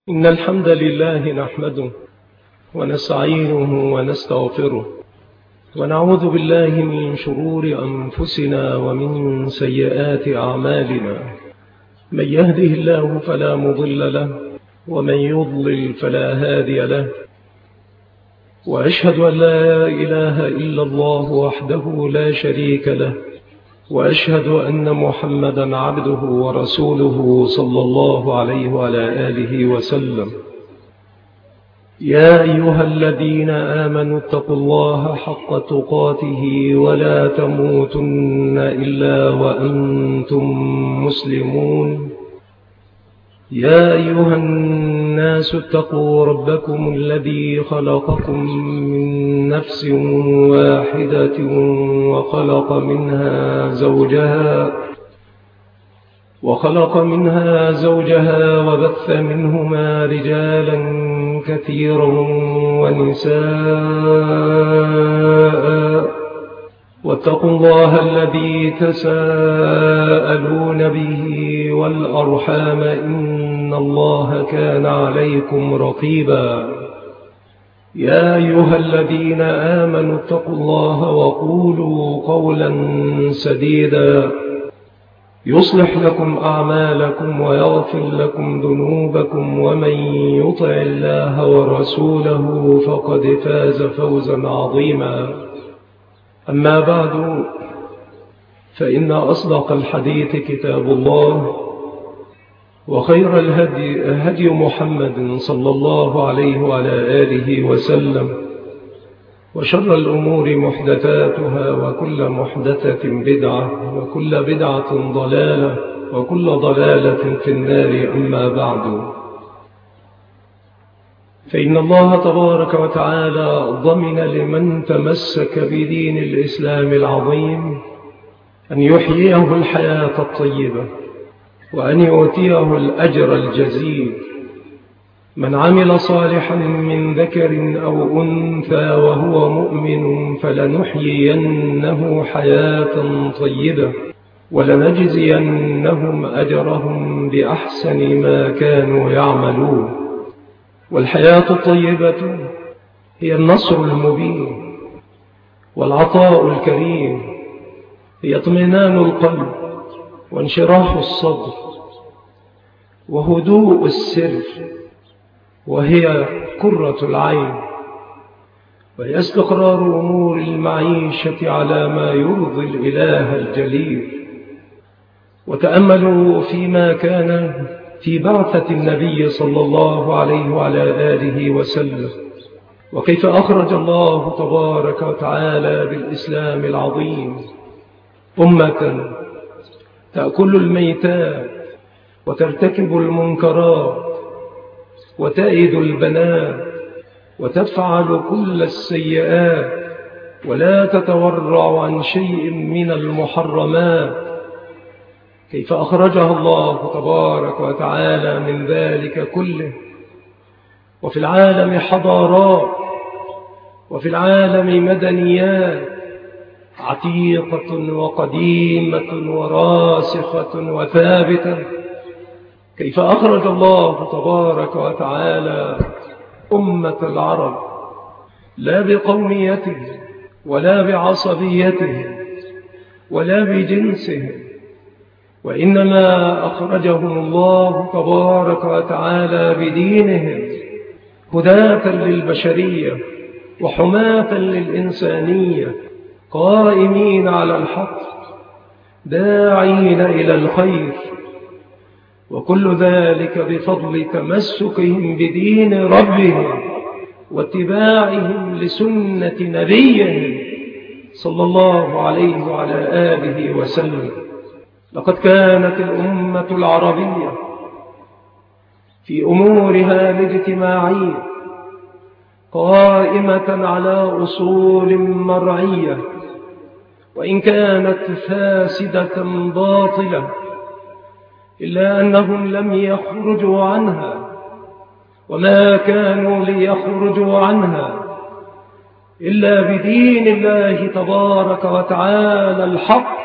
إن الحمد لله نحمده ونستعينه ونستغفره ونعوذ بالله من شرور أنفسنا ومن سيئات أعمالنا. من يهده الله فلا مضل له ومن يضلل فلا هادي له، وأشهد أن لا إله إلا الله وحده لا شريك له، وأشهد أن محمدا عبده ورسوله صلى الله عليه وعلى آله وسلم. يا أيها الذين آمنوا اتقوا الله حق تقاته ولا تموتن إلا وأنتم مسلمون. يا أيها الناس اتقوا ربكم الذي خلقكم من نفس واحدة وخلق منها زوجها وبث منهما رجالا كثيرا ونساء، واتقوا الله الذي تساءلون به والأرحام إن الله كان عليكم رقيبا. يا أيها الذين آمنوا اتقوا الله وقولوا قولا سديدا يصلح لكم أعمالكم ويغفر لكم ذنوبكم، ومن يطع الله ورسوله فقد فاز فوزا عظيما. أما بعد، فإن أصدق الحديث كتاب الله، وخير الهدي هدي محمد صلى الله عليه وعلى آله وسلم، وشر الأمور محدثاتها، وكل محدثة بدعة، وكل بدعة ضلالة، وكل ضلالة في النار. أما بعد، فإن الله تبارك وتعالى ضمن لمن تمسك بدين الإسلام العظيم أن يحييه الحياة الطيبة، وأن يؤتيه الأجر الجزيل. من عمل صالحا من ذكر أو أنثى وهو مؤمن فلنحيينه حياة طيبة، ولنجزينهم أجرهم بأحسن ما كانوا يعملون. والحياة الطيبة هي النصر المبين، والعطاء الكريم، هي اطمئنان القلب، وانشراح الصدر، وهدوء السر، وهي قرة العين، وهي استقرار أمور المعيشة على ما يرضي الإله الجليل. وتأملوا فيما كان في بعثة النبي صلى الله عليه وعلى آله وسلم، وكيف أخرج الله تبارك وتعالى بالإسلام العظيم أمة تأكل الميتات وترتكب المنكرات وتأيد البنات وتفعل كل السيئات، ولا تتورع عن شيء من المحرمات. كيف أخرجها الله تبارك وتعالى من ذلك كله، وفي العالم حضارات، وفي العالم مدنيات عتيقة وقديمة وراسخة وثابتة. كيف أخرج الله تبارك وتعالى أمة العرب لا بقوميته ولا بعصبيته ولا بجنسه، وإنما أخرجهم الله تبارك وتعالى بدينهم هداة للبشرية وحماة للإنسانية، قائمين على الحق، داعين إلى الخير، وكل ذلك بفضل تمسكهم بدين ربهم واتباعهم لسنة نبيهم صلى الله عليه وعلى آله وسلم. لقد كانت الأمة العربية في أمورها الاجتماعية قائمة على أصول مرعية، وإن كانت فاسدة باطلة، إلا أنهم لم يخرجوا عنها، وما كانوا ليخرجوا عنها إلا بدين الله تبارك وتعالى الحق،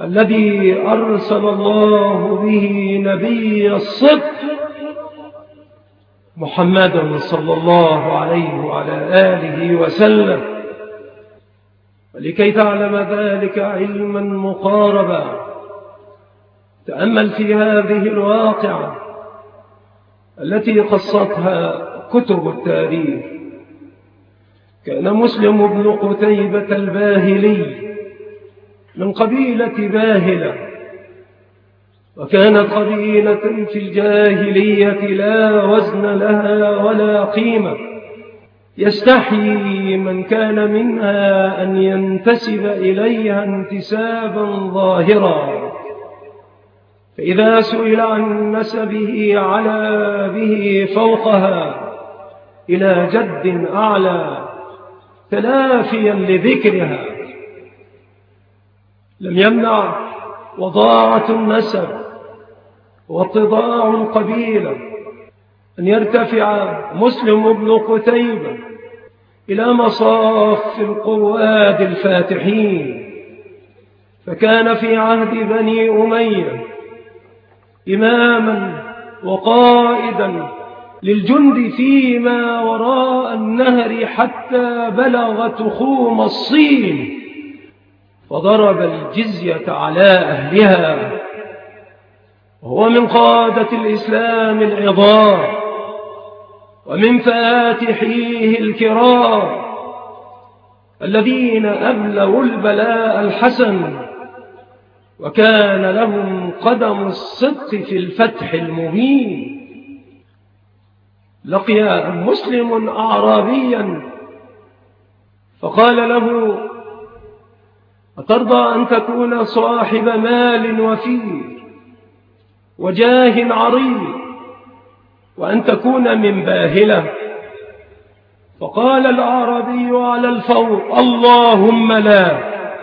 الذي أرسل الله به نبي الصدق محمدا صلى الله عليه وعلى آله وسلم. ولكي تعلم ذلك علما مقاربا تأمل في هذه الواقعة التي قصتها كتب التاريخ. كان مسلم بن قتيبة الباهلي من قبيلة باهلة، وكانت قبيلة في الجاهلية لا وزن لها ولا قيمة، يستحيي من كان منها أن ينتسب إليها انتسابا ظاهرا، فإذا سئل عن نسبه علا به فوقها إلى جد أعلى تلافيا لذكرها. لم يمنع وضاعة النسب واتضاع القبيلة أن يرتفع مسلم بن قتيبة إلى مصاف القواد الفاتحين، فكان في عهد بني أمية إماما وقائدا للجند فيما وراء النهر حتى بلغ تخوم الصين، فضرب الجزية على أهلها، وهو من قادة الإسلام العظام ومن فاتحيه الكرام الذين أبلغوا البلاء الحسن، وكان لهم قدم الصدق في الفتح المبين. لقي مسلم أعرابيا فقال له: أترضى أن تكون صاحب مال وفير وجاه عريض وأن تكون من باهلة؟ فقال الأعرابي على الفور: اللهم لا.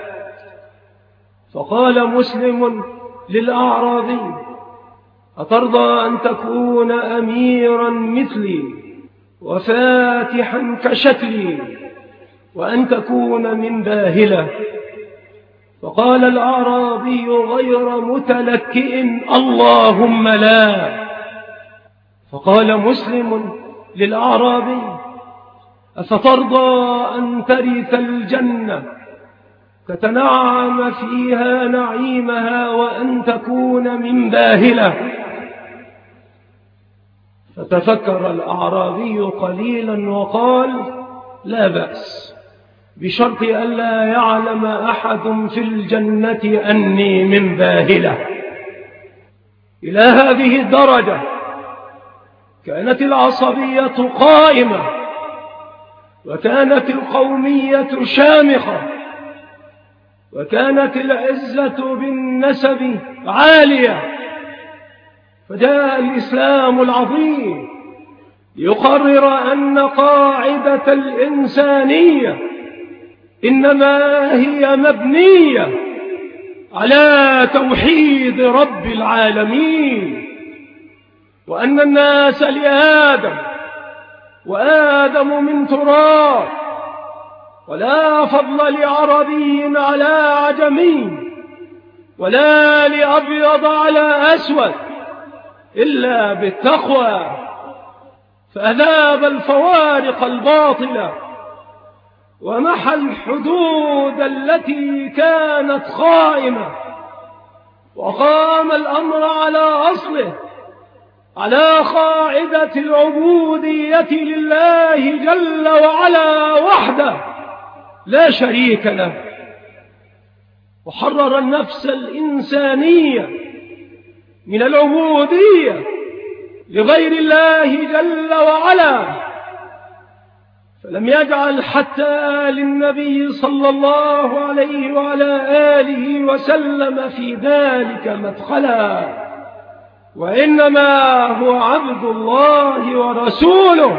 فقال مسلم للأعرابي: أترضى أن تكون أميرا مثلي وفاتحا كشكلي وأن تكون من باهلة؟ فقال الأعرابي غير متلكئ: اللهم لا. فقال مسلم للأعرابي: أفترضى أن ترث الجنة تتنعم فيها نعيمها وأن تكون من باهلة؟ فتفكر الأعرابي قليلا وقال: لا بأس، بشرط ألا يعلم أحد في الجنة أني من باهلة. إلى هذه الدرجة كانت العصبية قائمة، وكانت القومية شامخة، وكانت العزة بالنسب عالية. فجاء الإسلام العظيم يقرر أن قاعدة الإنسانية إنما هي مبنية على توحيد رب العالمين، وأن الناس لآدم وآدم من تراب، ولا فضل لعربي على عجمي ولا لأبيض على أسود إلا بالتقوى. فأذاب الفوارق الباطلة ومحى الحدود التي كانت قائمة، وقام الأمر على أصله، على قاعدة العبودية لله جل وعلا وحده لا شريك له، وحرر النفس الإنسانية من العبودية لغير الله جل وعلا. فلم يجعل حتى للنبي صلى الله عليه وعلى آله وسلم في ذلك مدخلا، وإنما هو عبد الله ورسوله.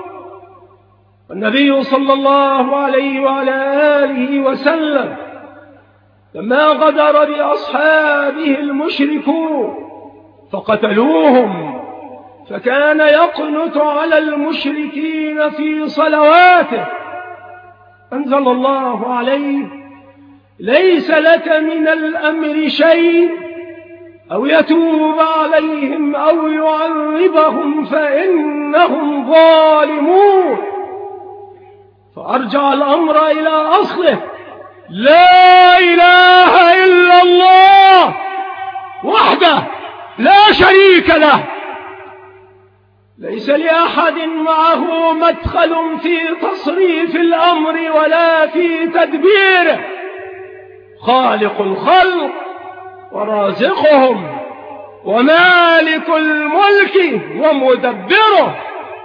النبي صلى الله عليه وعلى آله وسلم لما غدر بأصحابه المشركون فقتلوهم، فكان يقنت على المشركين في صلواته، أنزل الله عليه: ليس لك من الأمر شيء أو يتوب عليهم أو يعذبهم فإن إنهم ظالمون. فأرجع الأمر إلى أصله: لا إله إلا الله وحده لا شريك له، ليس لأحد معه مدخل في تصريف الأمر ولا في تدبيره، خالق الخلق ورازقهم ومالك الملك ومدبره.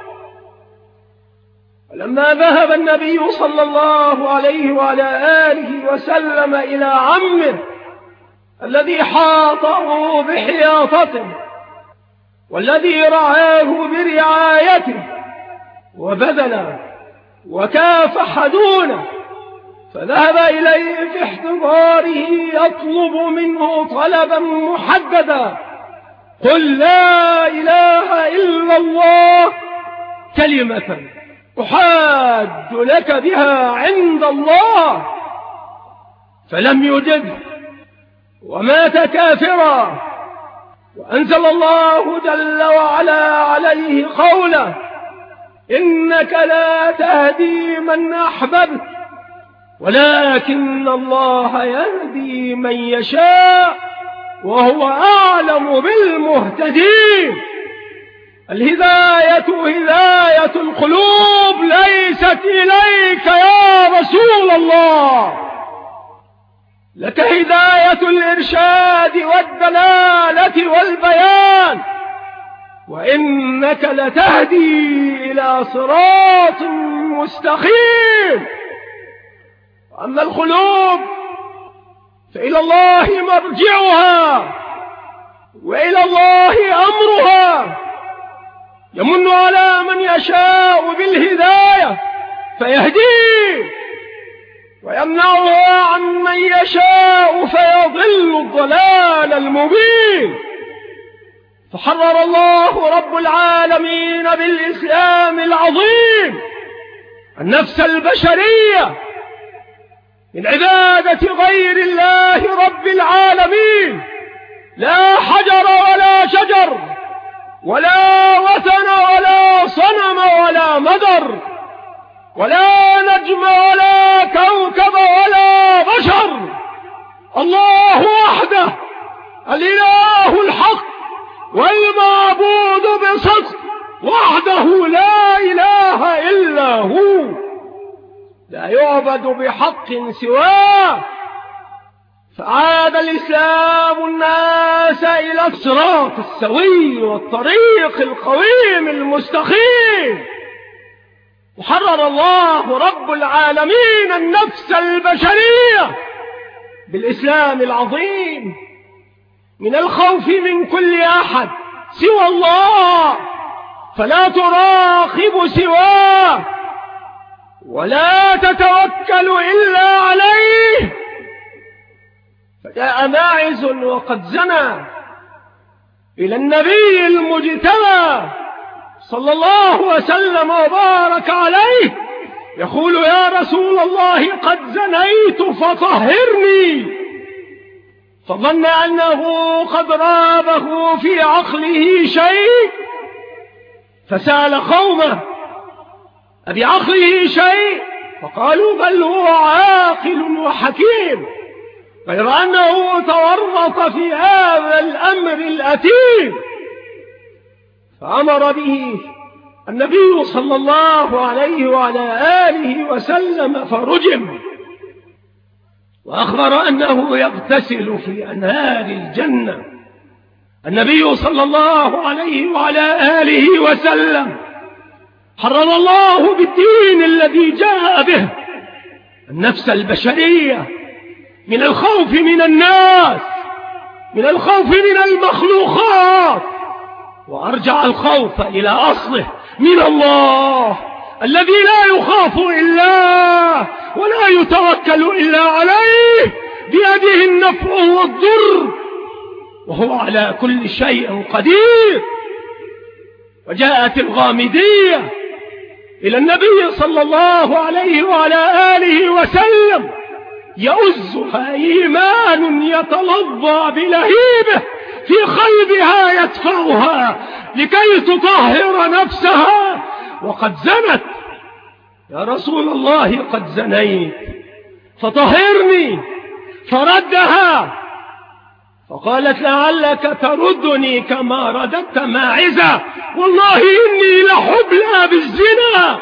ولما ذهب النبي صلى الله عليه وعلى آله وسلم إلى عمه الذي حاطه بحياطته والذي رعاه برعايته وبذل وكافح دونه، فذهب إليه في احتضاره يطلب منه طلبا محددا: قل لا إله إلا الله كلمة أحاج لك بها عند الله. فلم يجبه ومات كافرا، وأنزل الله جل وعلا عليه قوله: إنك لا تهدي من أحببت ولكن الله يهدي من يشاء وهو أعلم بالمهتدين. الهداية هداية القلوب ليست إليك يا رسول الله، لك هداية الإرشاد والدلالة والبيان، وإنك لتهدي إلى صراط مستقيم. وأما القلوب فإلى الله مرجعها وإلى الله أمرها، يمن على من يشاء بالهداية فيهديه، ويمنعها عن من يشاء فيضل الضلال المبين. فحرر الله رب العالمين بالإسلام العظيم النفس البشرية من عبادة غير الله رب العالمين، لا حجر ولا شجر ولا وثن ولا صنم ولا مدر ولا نجم ولا كوكب ولا بشر. الله وحده الإله الحق والمعبود بصدق وحده لا إله إلا هو، لا يعبد بحق سواه. فعاد الإسلام الناس إلى الصراط السوي والطريق القويم المستقيم. وحرر الله رب العالمين النفس البشرية بالإسلام العظيم من الخوف من كل أحد سوى الله، فلا تراقب سواه ولا تتوكل إلا عليه. فجاء ماعز وقد زنى إلى النبي المجتبى صلى الله وسلم وبارك عليه يقول: يا رسول الله قد زنيت فطهرني. فظن أنه قد رابه في عقله شيء، فسأل قومه: أبي عقله شيء؟ فقالوا: بل هو عاقل وحكيم، غير أنه تورط في هذا الأمر الأثيم. فأمر به النبي صلى الله عليه وعلى آله وسلم فرجم، وأخبر أنه يغتسل في أنهار الجنة. النبي صلى الله عليه وعلى آله وسلم حرر الله بالدين الذي جاء به النفس البشرية من الخوف من الناس، من الخوف من المخلوقات، وأرجع الخوف إلى أصله من الله الذي لا يخاف إلا ولا يتوكل إلا عليه، بيده النفع والضر وهو على كل شيء قدير. وجاءت الغامدية إلى النبي صلى الله عليه وعلى آله وسلم يؤزها إيمان يتلظى بلهيبه في قلبها يدفعها لكي تطهر نفسها وقد زنت. يا رسول الله قد زنيت فطهرني. فردها فقالت لعلك تردني كما رددت ماعزة، والله إني لحبلى بالزنا.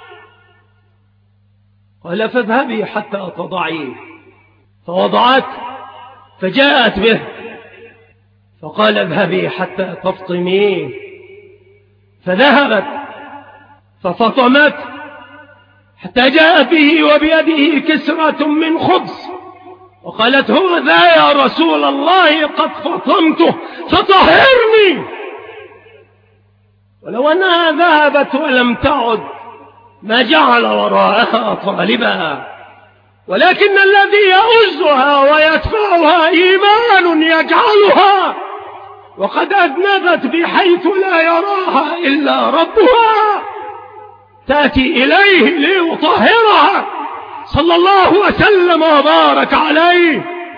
قال فاذهبي حتى تضعيه. فوضعت فجاءت به فقال اذهبي حتى تفطميه. فذهبت ففطمت حتى جاءت به وبيده كسرة من خبز، وقالت هو ذا يا رسول الله قد فطمته فطهرني. ولو أنها ذهبت ولم تعد ما جعل وراءها طالبا، ولكن الذي يؤزها ويدفعها إيمان يجعلها وقد أذنبت بحيث لا يراها إلا ربها تأتي إليه ليطهرها صلى الله وسلم وبارك عليه.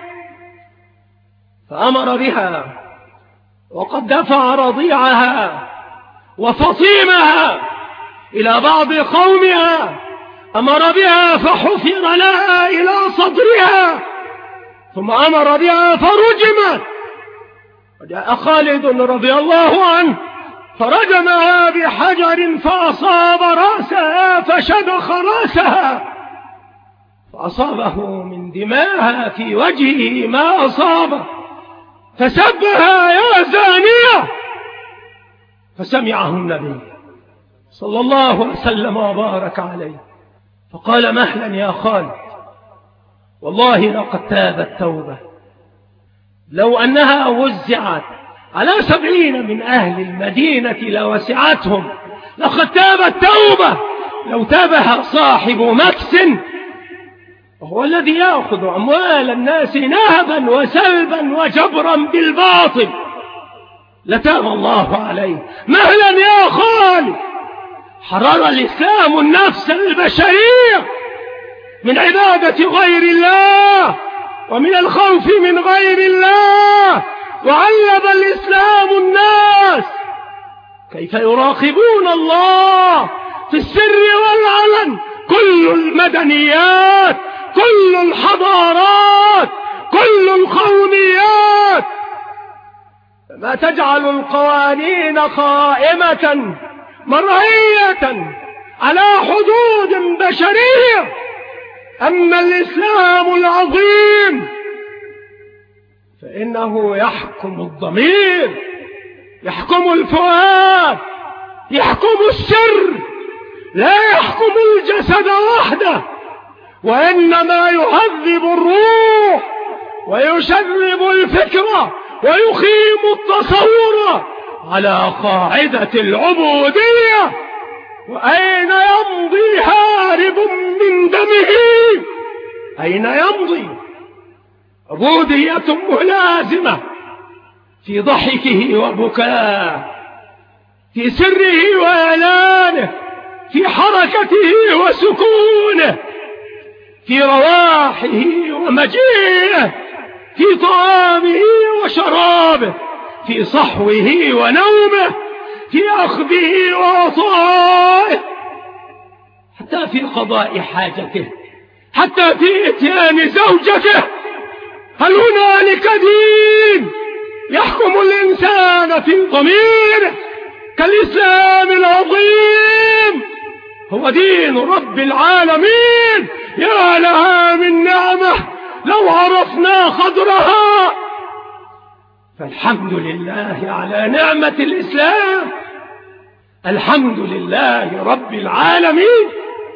فأمر بها وقد دفع رضيعها وفطيمها إلى بعض قومها، أمر بها فحفر لها إلى صدرها، ثم أمر بها فرجمت. وجاء خالد رضي الله عنه فرجمها بحجر فأصاب رأسها فشدخ رأسها، فأصابه من دماها في وجهه ما أصابه، فسبها يا زانية. فسمعه النبي صلى الله وسلم وبارك عليه فقال مهلا يا خالد، والله لقد تابت توبة، لو أنها وزعت على 70 من أهل المدينة لوسعتهم، لقد تابت توبة لو تابها صاحب مكس، وهو الذي يأخذ أموال الناس نهبا وسلبا وجبرا بالباطل، لتاب الله عليه. مهلا يا خالد، حرر الإسلام النفس البشرية من عبادة غير الله ومن الخوف من غير الله، وعلم الإسلام الناس كيف يراقبون الله في السر والعلن. كل المدنيات، كل الحضارات، كل القوميات، ما تجعل القوانين قائمة مرعية على حدود بشرية. أما الإسلام العظيم فإنه يحكم الضمير، يحكم الفؤاد، يحكم السر، لا يحكم الجسد وحده، وإنما يهذب الروح ويشرب الفكرة ويخيم التصور على قاعدة العبودية. وأين يمضي هارب من دمه؟ أين يمضي؟ عبودية ملازمة في ضحكه وبكاه، في سره وإعلانه، في حركته وسكونه، في رواحه ومجيئه، في طعامه وشرابه، في صحوه ونومه، في أخذه وعطائه، حتى في قضاء حاجته، حتى في إتيان زوجته. هل هنالك دين يحكم الإنسان في ضميره كالإسلام العظيم؟ هو دين رب العالمين. يا لها من نعمة لو عرفنا قدرها. فالحمد لله على نعمة الإسلام، الحمد لله رب العالمين.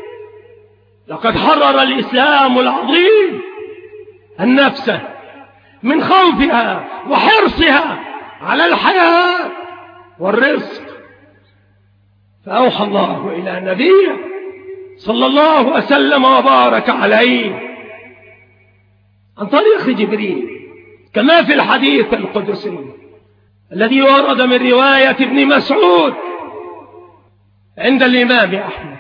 لقد حرر الإسلام العظيم النفس من خوفها وحرصها على الحياة والرزق، فأوحى الله إلى نبيه صلى الله وسلم وبارك عليه عن طريق جبريل، كما في الحديث القدسي الذي ورد من رواية ابن مسعود عند الإمام أحمد،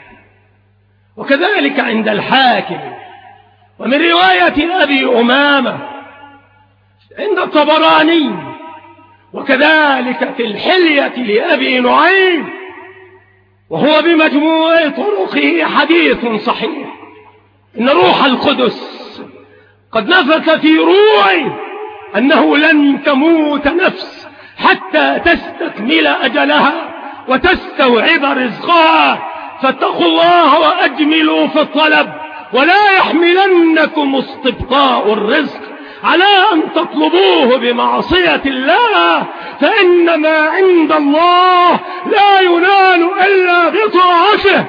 وكذلك عند الحاكم، ومن رواية أبي أمامة عند الطبراني، وكذلك في الحلية لأبي نعيم وهو بمجموع طرقه حديث صحيح. إن روح القدس قد نفث في روعي أنه لن تموت نفس حتى تستكمل أجلها وتستوعب رزقها، فاتقوا الله وأجملوا في الطلب، ولا يحملنكم استبطاء الرزق على أن تطلبوه بمعصية الله، فإن ما عند الله لا ينال إلا بطاعته.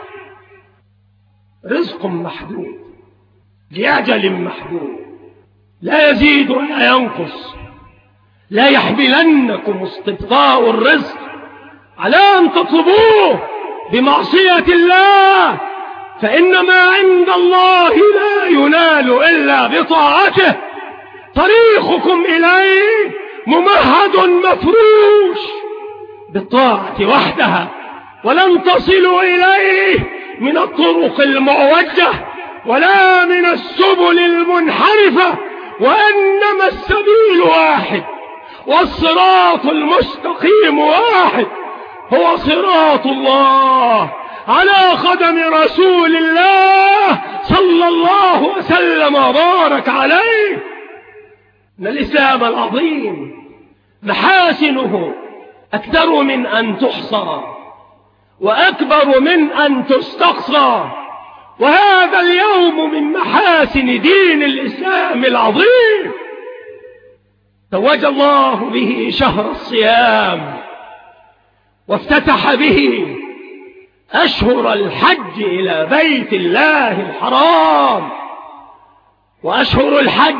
رزق محدود لأجل محدود، لا يزيد ولا ينقص. لا يحملنكم استبطاء الرزق على أن تطلبوه بمعصية الله، فإن ما عند الله لا ينال إلا بطاعته. طريقكم إليه ممهد مفروش بالطاعة وحدها، ولن تصلوا إليه من الطرق المعوجة ولا من السبل المنحرفة، وإنما السبيل واحد والصراط المستقيم واحد، هو صراط الله على قدم رسول الله صلى الله وسلم وبارك عليه. إن الإسلام العظيم محاسنه أكثر من أن تحصى وأكبر من أن تستقصى، وهذا اليوم من محاسن دين الإسلام العظيم توج الله به شهر الصيام، وافتتح به أشهر الحج إلى بيت الله الحرام. وأشهر الحج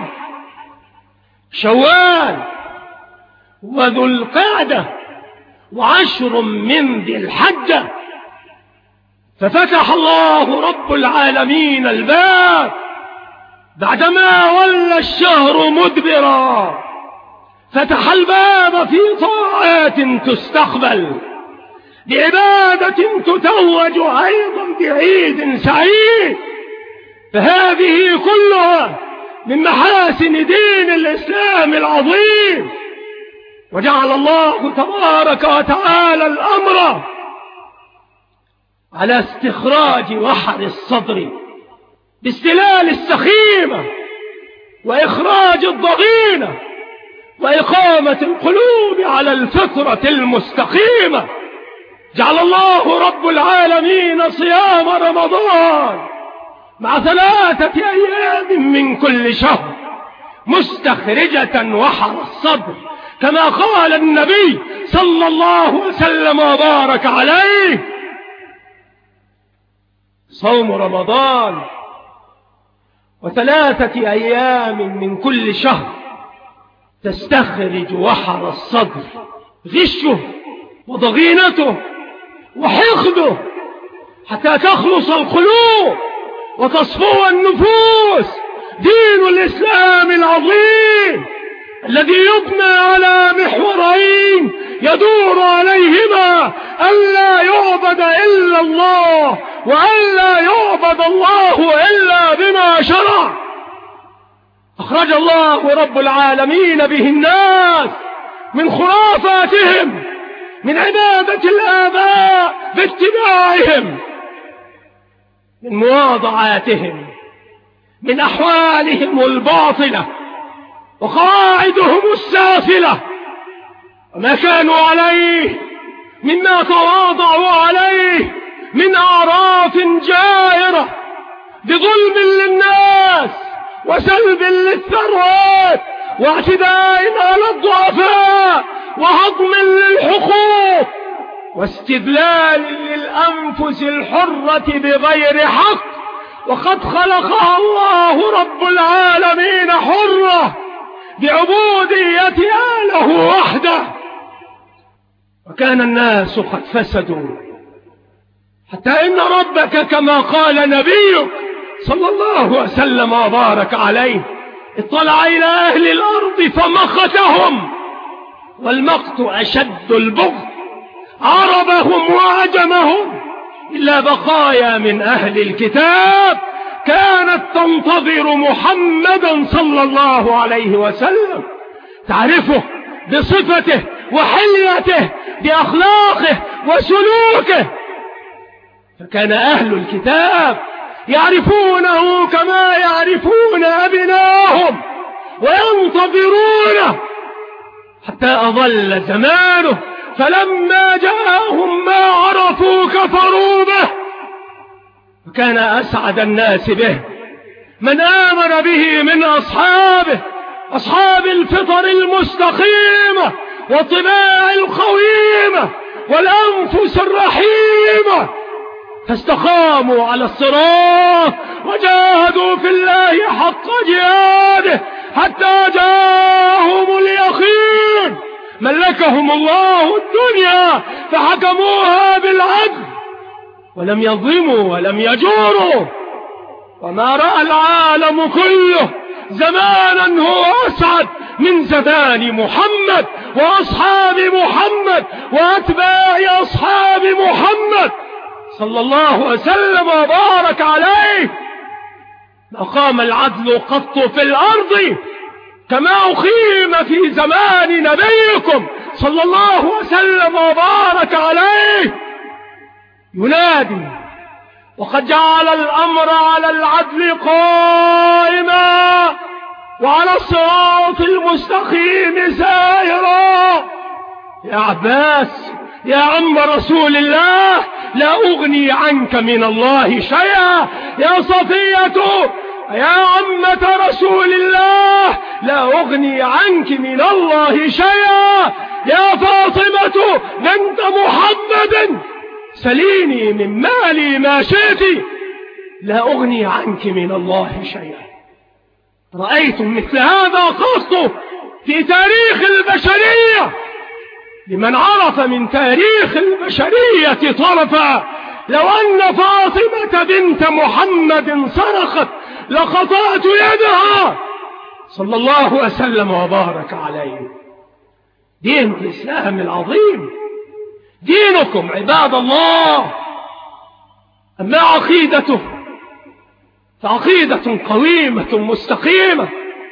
شوال وذو القعدة وعشر من ذي الحجة، ففتح الله رب العالمين الباب بعدما ولى الشهر مدبرا، فتح الباب في طاعات تستقبل، بعبادة تتوج أيضا بعيد سعيد. فهذه كلها من محاسن دين الإسلام العظيم. وجعل الله تبارك وتعالى الأمر على استخراج وحر الصدر باستلال السخيمة وإخراج الضغينة وإقامة القلوب على الفطرة المستقيمة. جعل الله رب العالمين صيام رمضان مع 3 أيام من كل شهر مستخرجة وحر الصدر، كما قال النبي صلى الله وسلم وبارك عليه: صوم رمضان و3 أيام من كل شهر تستخرج وحر الصدر، غشه وضغينته وحقده، حتى تخلص القلوب وتصفو النفوس. دين الإسلام العظيم الذي يبنى على محورين يدور عليهما ألا يعبد إلا الله، وألا يعبد الله إلا بما شرع. أخرج الله رب العالمين به الناس من خرافاتهم، من عبادة الآباء باتباعهم، من مواضعاتهم، من أحوالهم الباطلة وقواعدهم السافلة، وما كانوا عليه مما تواضعوا عليه من أعراف جائرة بظلم للناس وسلب للثروات واعتداء على الضعفاء وهضم للحقوق واستدلال للأنفس الحرة بغير حق. وقد خلقها الله رب العالمين حرة بعبوديتها له وحده، وكان الناس قد فسدوا، حتى إن ربك كما قال نبيك صلى الله وسلم وبارك عليه: اطلع إلى أهل الأرض فمقتهم، والمقت أشد البغض، عربهم وعجمهم، إلا بقايا من أهل الكتاب كانت تنتظر محمدا صلى الله عليه وسلم، تعرفه بصفته وحليته بأخلاقه وسلوكه، فكان أهل الكتاب يعرفونه كما يعرفون أبناءهم وينتظرونه حتى أضل زمانه، فلما جاءهم ما عرفوا كفروا به. وكان أسعد الناس به من آمن به من أصحاب الفطر المستقيمة والطباع القويمة والأنفس الرحيمة، فاستقاموا على الصراط وجاهدوا في الله حق جهاده حتى جاءهم اليقين. ملكهم الله الدنيا فحكموها بالعدل ولم يظلموا ولم يجوروا، وما رأى العالم كله زمانا هو أسعد من زمان محمد وأصحاب محمد وأتباع أصحاب محمد صلى الله وسلم وبارك عليه. ما قام العدل قط في الأرض كما أقيم في زمان نبيكم صلى الله وسلم وبارك عليه. ينادي وقد جعل الأمر على العدل قائما وعلى الصراط المستقيم سائرا. يا عباس يا عم رسول الله لا أغني عنك من الله شيئا. يا صفية يا عمة رسول الله لا أغني عنك من الله شيئا. يا فاطمة بنت محمد سليني من مالي ما شئت لا أغني عنك من الله شيئا. رأيتم مثل هذا قط في تاريخ البشرية؟ لمن عرف من تاريخ البشرية طرفا لو أن فاطمة بنت محمد سرقت لقطعت يدها صلى الله وسلم وبارك عليه. دين الإسلام العظيم دينكم عباد الله. أما عقيدته فعقيدة قويمة مستقيمة،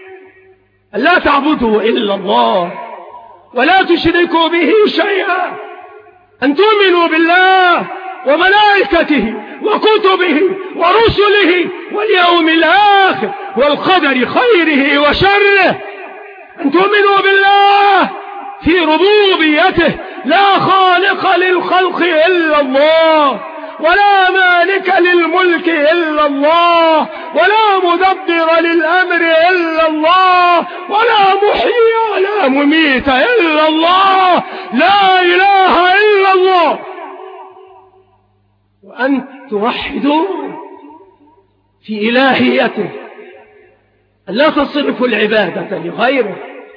ألا تعبدوا إلا الله ولا تشركوا به شيئا، أن تؤمنوا بالله وملائكته وكتبه ورسله واليوم الآخر والقدر خيره وشره، أن تؤمنوا بالله في ربوبيته لا خالق للخلق إلا الله ولا مالك للملك إلا الله ولا مدبر للأمر إلا الله ولا محيي ولا مميت إلا الله، لا إله إلا الله. وأن توحدوا في إلهيته، لا تصرفوا العبادة لغيره.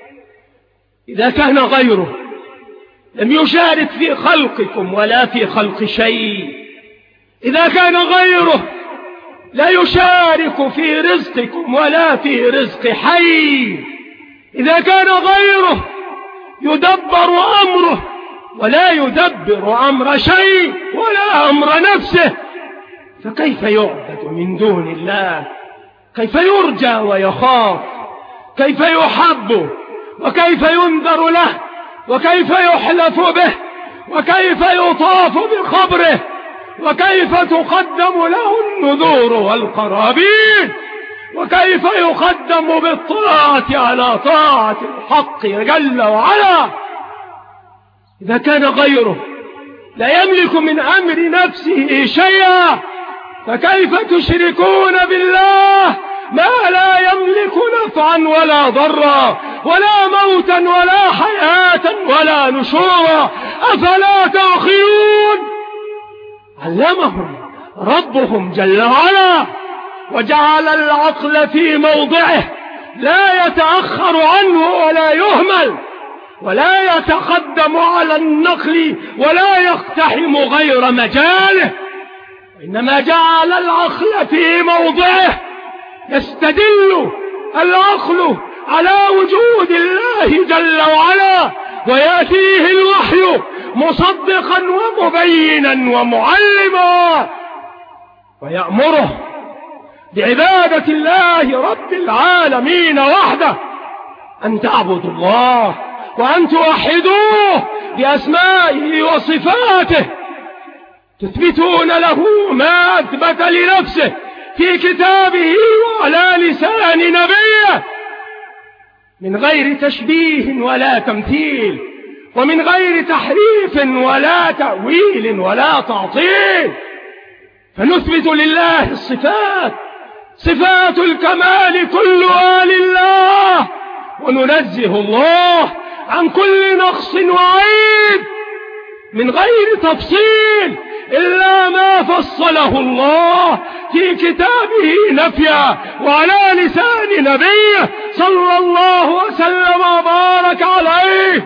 إذا كان غيره لم يشارك في خلقكم ولا في خلق شيء، إذا كان غيره لا يشارك في رزقكم ولا في رزق حي، إذا كان غيره يدبر أمره ولا يدبر أمر شيء ولا أمر نفسه، فكيف يعبد من دون الله؟ كيف يرجى ويخاف؟ كيف يحب وكيف ينذر له وكيف يحلف به وكيف يطاف بقبره وكيف تقدم له النذور والقرابين وكيف يقدم بالطاعة على طاعة الحق جل وعلا. إذا كان غيره لا يملك من أمر نفسه شيئا، فكيف تشركون بالله ما لا يملك نفعا ولا ضرا ولا موتا ولا حياة ولا نشورا؟ أفلا تعقلون؟ علمهم ربهم جل وعلا وجعل العقل في موضعه، لا يتأخر عنه ولا يهمل ولا يتقدم على النقل ولا يقتحم غير مجاله، إنما جعل العقل في موضعه. يستدل العقل على وجود الله جل وعلا ويأتيه الوحي مصدقا ومبينا ومعلما، ويأمره بعبادة الله رب العالمين وحده، أن تعبدوا الله وأن توحدوه بأسمائه وصفاته، تثبتون له ما أثبت لنفسه في كتابه وعلى لسان نبيه من غير تشبيه ولا تمثيل، ومن غير تحريف ولا تأويل ولا تعطيل. فنثبت لله الصفات، صفات الكمال كلها لله، وننزه الله عن كل نقص وعيب من غير تفصيل إلا ما فصله الله في كتابه نفيا وعلى لسان نبيه صلى الله وسلم وبارك عليه.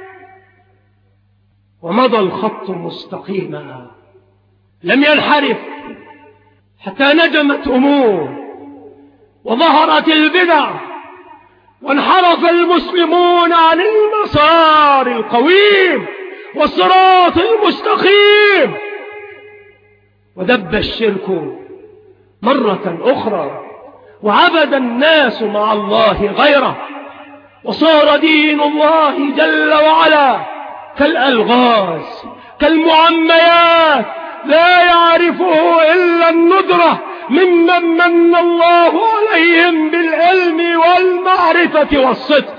ومضى الخط مستقيما لم ينحرف حتى نجمت أمور وظهرت البدع وانحرف المسلمون عن المسار القويم والصراط المستقيم، ودب الشرك مرة أخرى وعبد الناس مع الله غيره، وصار دين الله جل وعلا كالألغاز كالمعميات لا يعرفه إلا الندرة ممن من الله عليهم بالعلم والمعرفة والصدق.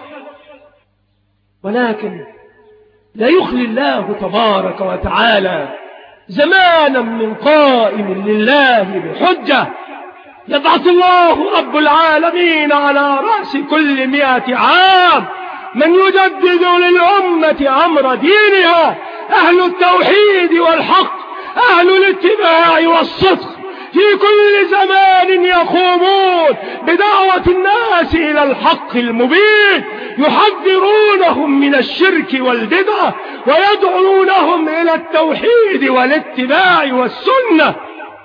ولكن لا يخلي الله تبارك وتعالى زمانا من قائم لله بحجة يبعث الله رب العالمين على رأس كل 100 عام من يجدد للأمة أمر دينها، أهل التوحيد والحق، أهل الاتباع والصدق، في كل زمان يقومون بدعوة الناس إلى الحق المبين، يحذرونهم من الشرك والبدعة ويدعونهم إلى التوحيد والاتباع والسنة.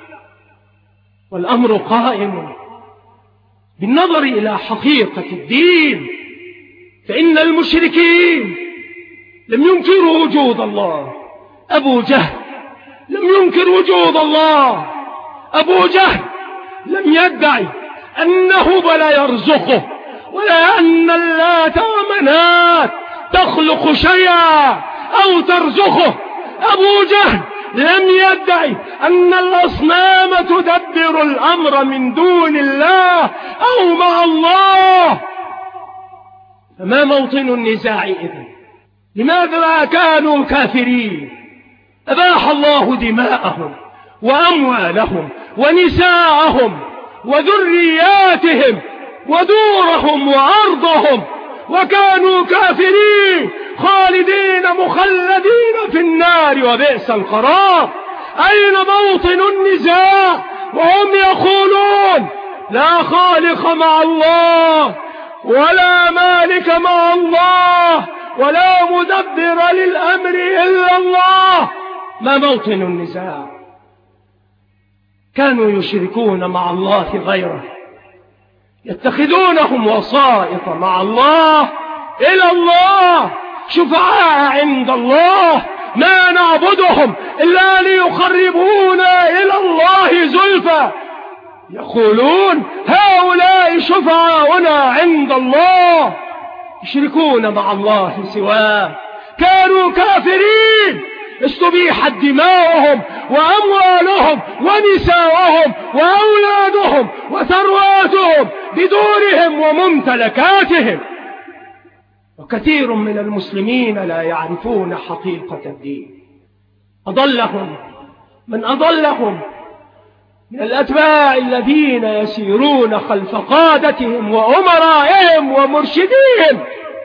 والأمر قائم بالنظر إلى حقيقة الدين، فإن المشركين لم ينكروا وجود الله. أبو جهل لم ينكر وجود الله، أبو جهل لم يدعي أن هبل يرزقه ولا أن اللات ومنات تخلق شيئا أو ترزقه. أبو جهل لم يدعي أن الأصنام تدبر الأمر من دون الله أو مع الله. فما موطن النزاع إذن؟ لماذا كانوا كافرين؟ أباح الله دماءهم وأموالهم ونساءهم وذرياتهم ودورهم وأرضهم، وكانوا كافرين خالدين مخلدين في النار وبئس القرار. أين موطن النزاع وهم يقولون لا خالق مع الله ولا مالك مع الله ولا مدبر للأمر إلا الله؟ ما موطن النزاع؟ كانوا يشركون مع الله غيره، يتخذونهم وسائط مع الله إلى الله، شفعاء عند الله، ما نعبدهم إلا ليقربونا إلى الله زلفى. يقولون هؤلاء شفعاؤنا عند الله، يشركون مع الله سواه. كانوا كافرين، استبيحت دماؤهم وأموالهم ونساءهم وأولادهم وثرواتهم بدورهم وممتلكاتهم. وكثير من المسلمين لا يعرفون حقيقة الدين. أضلهم من أضلهم من الأتباع الذين يسيرون خلف قادتهم وأمرائهم ومرشدين،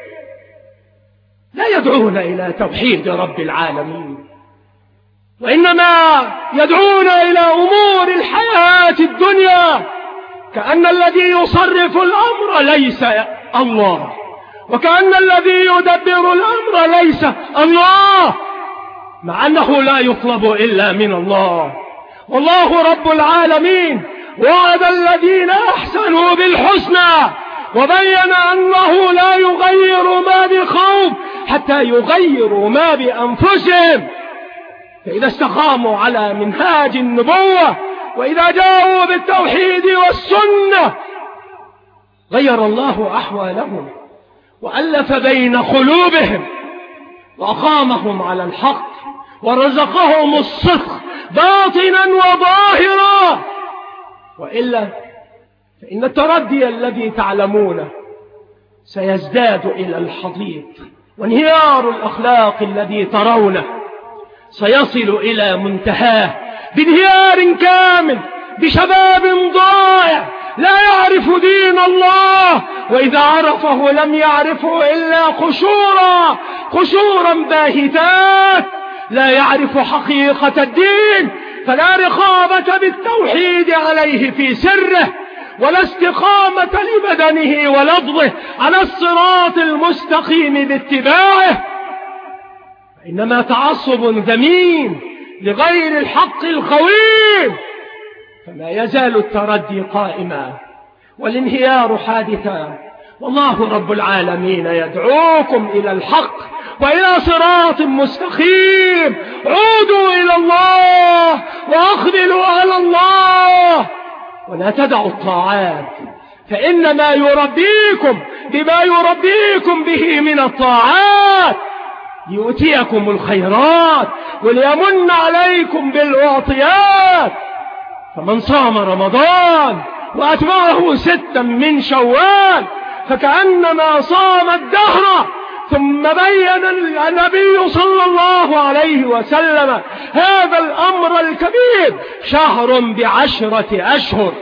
لا يدعون إلى توحيد رب العالمين، وإنما يدعون إلى أمور الحياة الدنيا، كأن الذي يصرف الأمر ليس الله، وكأن الذي يدبر الأمر ليس الله، مع أنه لا يطلب إلا من الله. والله رب العالمين وعد الذين أحسنوا بالحسنى، وبين أنه لا يغير ما بقوم حتى يغيروا ما بأنفسهم. فإذا استقاموا على منهاج النبوة وإذا جاءوا بالتوحيد والسنة غير الله أحوالهم وألف بين قلوبهم وأقامهم على الحق ورزقهم الصدق باطنا وظاهرا، وإلا فإن التردي الذي تعلمونه سيزداد إلى الحضيض، وانهيار الأخلاق الذي ترونه سيصل إلى منتهاه بانهيار كامل، بشباب ضائع لا يعرف دين الله، وإذا عرفه لم يعرفه إلا قشورا باهتات، لا يعرف حقيقة الدين، فلا رقابة بالتوحيد عليه في سره، ولا استقامة لبدنه ولفظه على الصراط المستقيم باتباعه، إنما تعصب ذميم لغير الحق القويم. فما يزال التردي قائما والانهيار حادثا، والله رب العالمين يدعوكم إلى الحق وإلى صراط مستقيم. عودوا إلى الله وأقبلوا على الله، ولا تدعوا الطاعات، فإنما يربيكم بما يربيكم به من الطاعات، ليؤتيكم الخيرات وليمن عليكم بالأعطيات. فمن صام رمضان وأتبعه 6 من شوال فكأنما صام الدهر. ثم بين النبي صلى الله عليه وسلم هذا الأمر الكبير: شهر ب10 أشهر،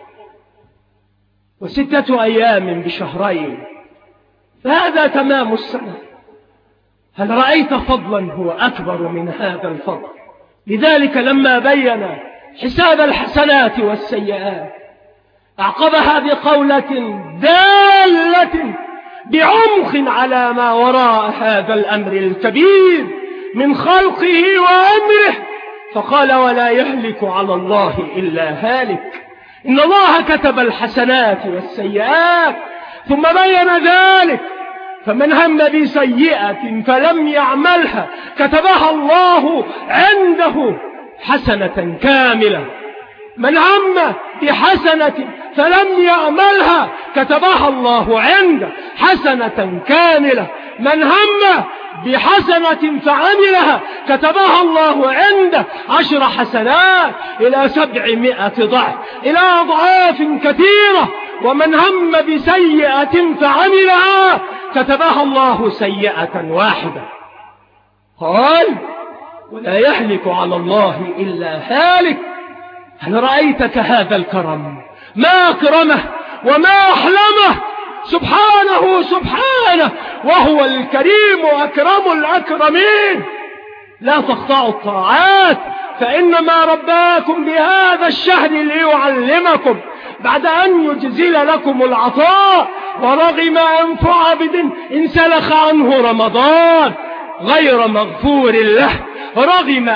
و6 أيام بشهرين، فهذا تمام السنة. هل رأيت فضلا هو أكبر من هذا الفضل؟ لذلك لما بين حساب الحسنات والسيئات أعقبها بقولة دالة بعمق على ما وراء هذا الأمر الكبير من خلقه وأمره، فقال: ولا يهلك على الله إلا هالك. إن الله كتب الحسنات والسيئات، ثم بين ذلك: فمن هم بسيئة فلم يعملها كتبها الله عنده حسنة كاملة. من هم بحسنة فلم يعملها كتبها الله عنده حسنة كاملة. من هم بحسنة فعملها كتبها الله عنده 10 حسنات إلى 700 ضعف، إلى أضعاف كثيرة. ومن هم بسيئة فعملها كتبها الله سيئة واحدة. قال: ولا يهلك على الله إلا هالك. هل رأيتك هذا الكرم؟ ما أكرمه وما أحلمه، سبحانه، وهو الكريم أكرم الأكرمين. لا تقطعوا الطاعات، فإنما رباكم بهذا الشهر ليعلمكم بعد أن يجزل لكم العطاء. ورغم أنف عبد إن سلخ عنه رمضان غير مغفور له، رغم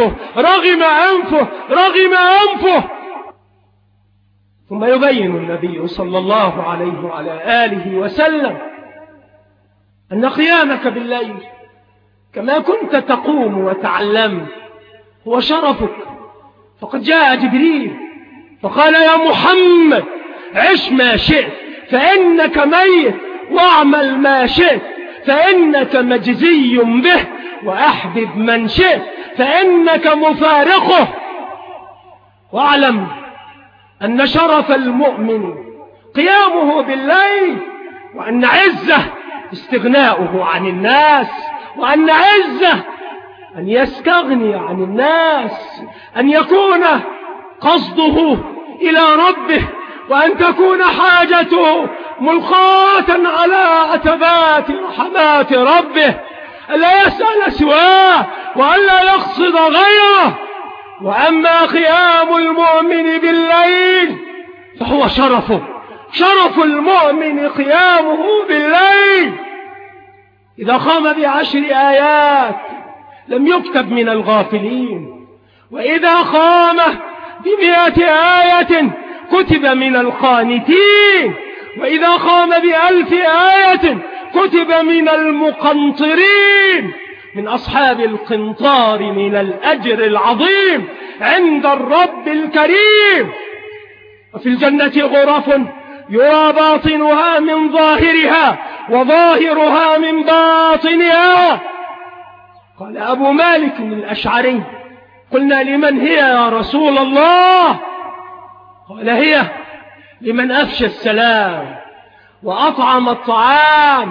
أنفه. ثم يبين النبي صلى الله عليه وعلى آله وسلم أن قيامك بالليل كما كنت تقوم وتعلم هو شرفك. فقد جاء جبريل فقال: يا محمد عش ما شئت فإنك ميت، واعمل ما شئت فإنك مجزي به، وأحبب من شئت فإنك مفارقه. واعلم أن شرف المؤمن قيامه بالليل، وأن عزه استغناؤه عن الناس، وأن عزه أن يستغني عن الناس، أن يكون قصده إلى ربه، وأن تكون حاجته ملقاة على عتبات رحمات ربه، ألا يسأل سواه وألا يقصد غيره. وأما قيام المؤمن بالليل فهو شرف المؤمن قيامه بالليل. إذا قام ب10 آيات لم يكتب من الغافلين، وإذا قام ب100 آية كتب من القانتين، وإذا قام ب1000 آية كتب من المقنطرين، من أصحاب القنطار من الأجر العظيم عند الرب الكريم. وفي الجنة غرف يرى باطنها من ظاهرها وظاهرها من باطنها. قال أبو مالك الأشعري: قلنا: لمن هي يا رسول الله؟ قال: هي لمن أفشى السلام وأطعم الطعام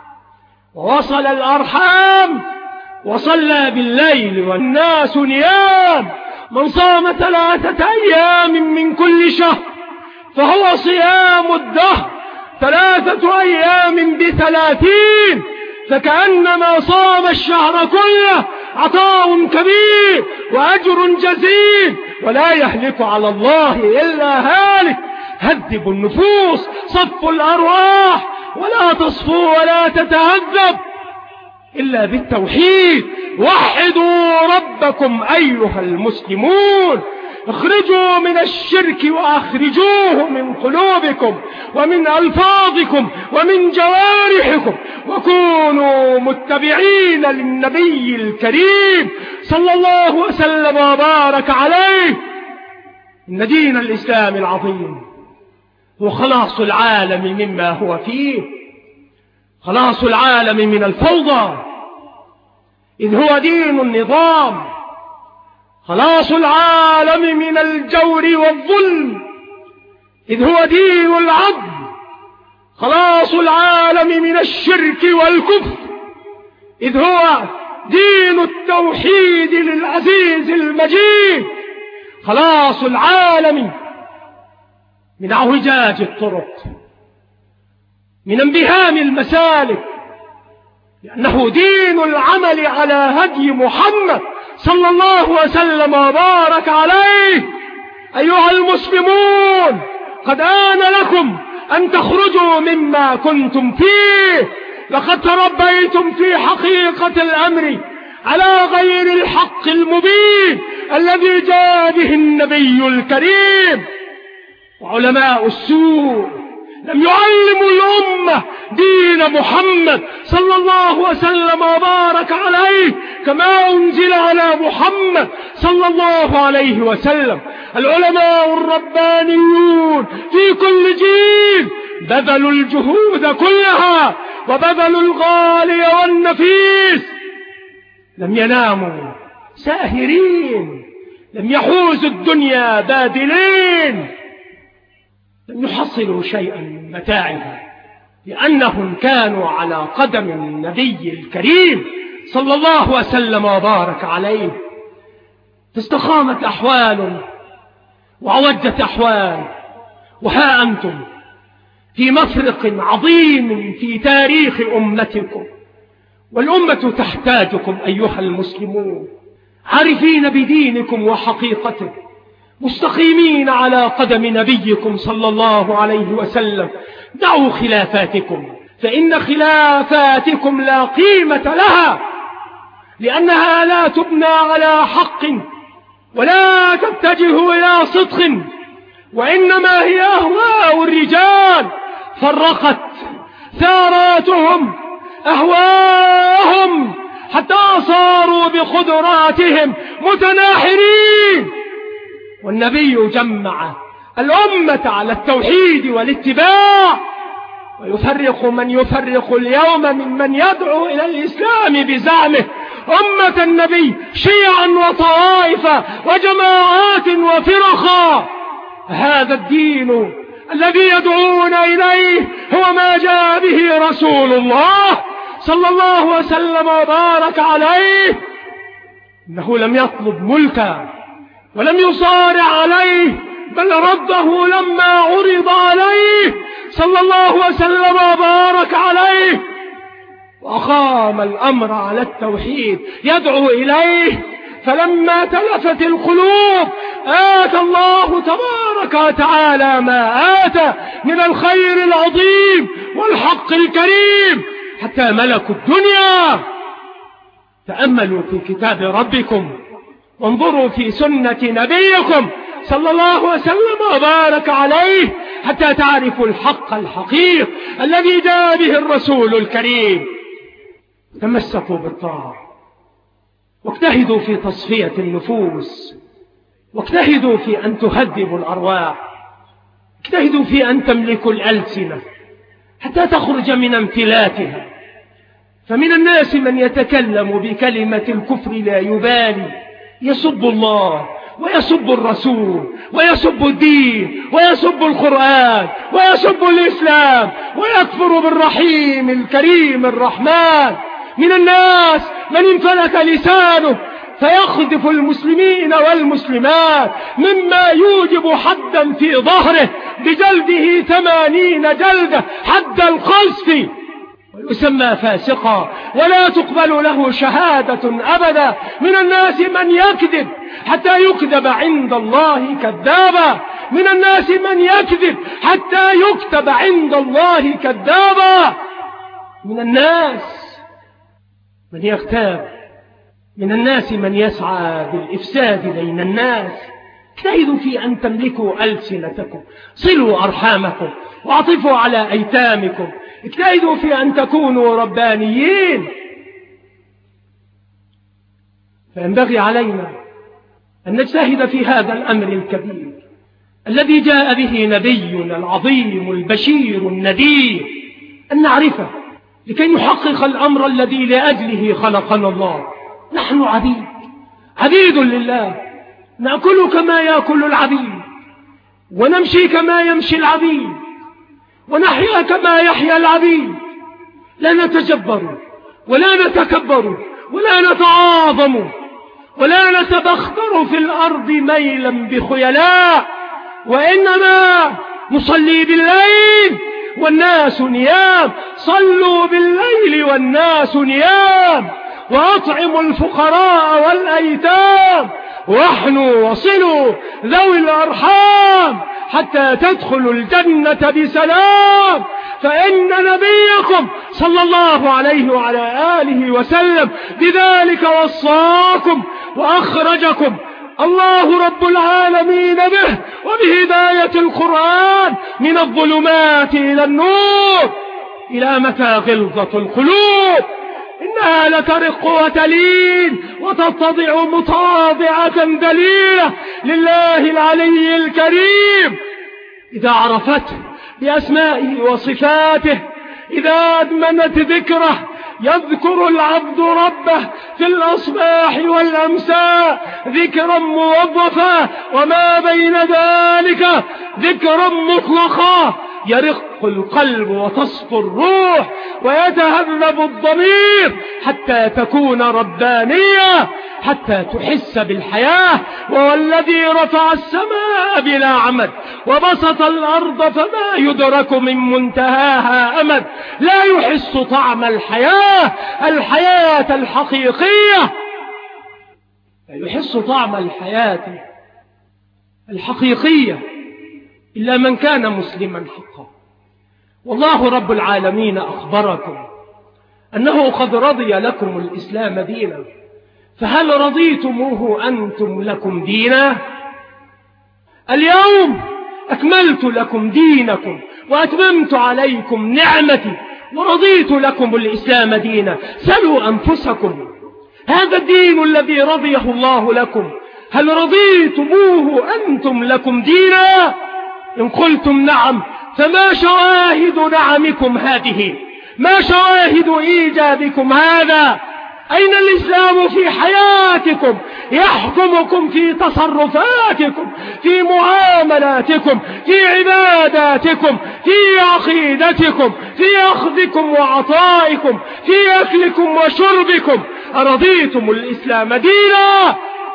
ووصل الأرحام وصلى بالليل والناس نيام. من صام 3 أيام من كل شهر فهو صيام الدهر، 3 أيام ب30، فكأنما صام الشهر كله. عطاء كبير وأجر جزيل، ولا يهلك على الله إلا هالك. هذبوا النفوس، صفوا الأرواح، ولا تصفوا ولا تتهذب إلا بالتوحيد. وحدوا ربكم أيها المسلمون، اخرجوا من الشرك وأخرجوه من قلوبكم ومن ألفاظكم ومن جوارحكم، وكونوا متبعين للنبي الكريم صلى الله وسلم وبارك عليه. إن دين الإسلام العظيم هو خلاص العالم مما هو فيه، خلاص العالم من الفوضى، إذ هو دين النظام، خلاص العالم من الجور والظلم، إذ هو دين العدل، خلاص العالم من الشرك والكفر، إذ هو دين التوحيد للعزيز المجيد، خلاص العالم من اعوجاج الطرق، من انبهام المسالك، لأنه دين العمل على هدي محمد صلى الله وسلم وبارك عليه. أيها المسلمون، قد آن لكم أن تخرجوا مما كنتم فيه. لقد تربيتم في حقيقة الأمر على غير الحق المبين الذي جاء به النبي الكريم. وعلماء السوء لم يعلموا الأمة دين محمد صلى الله وسلم وبارك عليه كما أنزل على محمد صلى الله عليه وسلم. العلماء الربانيون في كل جيل بذلوا الجهود كلها وبذلوا الغالي والنفيس، لم يناموا ساهرين، لم يحوزوا الدنيا بادلين، لم يحصلوا شيئا من متاعها، لأنهم كانوا على قدم النبي الكريم صلى الله وسلم وبارك عليه. فاستقامت أحوال وعوجت أحوال، وها أنتم في مفرق عظيم في تاريخ أمتكم، والأمة تحتاجكم أيها المسلمون، عارفين بدينكم وحقيقته، مستقيمين على قدم نبيكم صلى الله عليه وسلم. دعوا خلافاتكم، فإن خلافاتكم لا قيمة لها، لأنها لا تبنى على حق ولا تتجه إلى صدق، وإنما هي أهواء الرجال فرقت ثاراتهم أهواءهم حتى صاروا بقدراتهم متناحرين. والنبي جمع الأمة على التوحيد والاتباع، ويفرق من يفرق اليوم ممن يدعو إلى الإسلام بزعمه أمة النبي شيعا وطوائف وجماعات وفرقا. هذا الدين الذي يدعون إليه هو ما جاء به رسول الله صلى الله وسلم وبارك عليه. إنه لم يطلب ملكا ولم يصارع عليه، بل رده لما عرض عليه صلى الله وسلم وبارك عليه، وأقام الأمر على التوحيد يدعو إليه. فلما تلفت القلوب آتى الله تبارك وتعالى ما آتى من الخير العظيم والحق الكريم حتى ملكوا الدنيا. تأملوا في كتاب ربكم وانظروا في سنة نبيكم صلى الله وسلم وبارك عليه حتى تعرفوا الحق الحقيقي الذي جاء به الرسول الكريم. تمسكوا بالطاعة، واجتهدوا في تصفية النفوس، واجتهدوا في أن تهذبوا الأرواح، اجتهدوا في أن تملكوا الألسنة حتى تخرج من امتلاتها. فمن الناس من يتكلم بكلمة الكفر لا يبالي، يسب الله ويسب الرسول ويسب الدين ويسب القرآن ويسب الإسلام ويكفر بالرحيم الكريم الرحمن. من الناس من انفلت لسانه فيخذف المسلمين والمسلمات، مما يوجب حدا في ظهره بجلده 80 جلدة حد القذف، ويسمى فاسقا ولا تقبل له شهادة أبدا. من الناس من يكذب حتى يكذب عند الله كذابا، من الناس من يكذب حتى يكتب عند الله كذابا، من الناس من يغتاب، من الناس من يسعى بالإفساد بين الناس. اجتهدوا في أن تملكوا ألسنتكم، صلوا أرحامكم واعطفوا على أيتامكم، اجتهدوا في أن تكونوا ربانيين. فينبغي علينا أن نجتهد في هذا الأمر الكبير الذي جاء به نبينا العظيم البشير النذير، أن نعرفه لكي نحقق الأمر الذي لأجله خلقنا الله. نحن عبيد لله، نأكل كما يأكل العبيد، ونمشي كما يمشي العبيد، ونحيا كما يحيا العبيد. لا نتجبر ولا نتكبر ولا نتعاظم ولا نتبختر في الأرض ميلا بخيلاء، وإنما نصلي بالليل والناس نيام. صلوا بالليل والناس نيام، وأطعموا الفقراء والأيتام، واحنوا وصلوا ذوي الأرحام حتى تدخلوا الجنة بسلام. فإن نبيكم صلى الله عليه وعلى آله وسلم بذلك وصاكم وأخرجكم الله رب العالمين به وبهداية القرآن من الظلمات إلى النور. إلى متى غلظة القلوب؟ إنها لترق وتلين وتتضع متواضعة ذليلة لله العلي الكريم. إذا عرفته بأسمائه وصفاته، إذا أدمنت ذكره، يذكر العبد ربه في الأصباح والأمساء ذكرا موظفا، وما بين ذلك ذكرا مطلقا. يرق القلب وتصفو الروح ويتهذب الضمير حتى تكون ربانية، حتى تحس بالحياة. وهو الذي رفع السماء بلا عمد وبسط الأرض فما يدرك من منتهاها أمد. لا يحس طعم الحياة الحقيقية، لا يحس طعم الحياة الحقيقية إلا من كان مسلما حقا. والله رب العالمين أخبركم أنه قد رضي لكم الإسلام دينا، فهل رضيتموه أنتم لكم دينا؟ اليوم أكملت لكم دينكم وأتممت عليكم نعمتي ورضيت لكم الإسلام دينا. سلوا أنفسكم، هذا الدين الذي رضيه الله لكم هل رضيتموه أنتم لكم دينا؟ إن قلتم نعم فما شواهد نعمكم هذه؟ ما شواهد إيجابكم هذا؟ أين الإسلام في حياتكم؟ يحكمكم في تصرفاتكم، في معاملاتكم، في عباداتكم، في عقيدتكم، في أخذكم وعطائكم، في أكلكم وشربكم. أرضيتم الإسلام دينا؟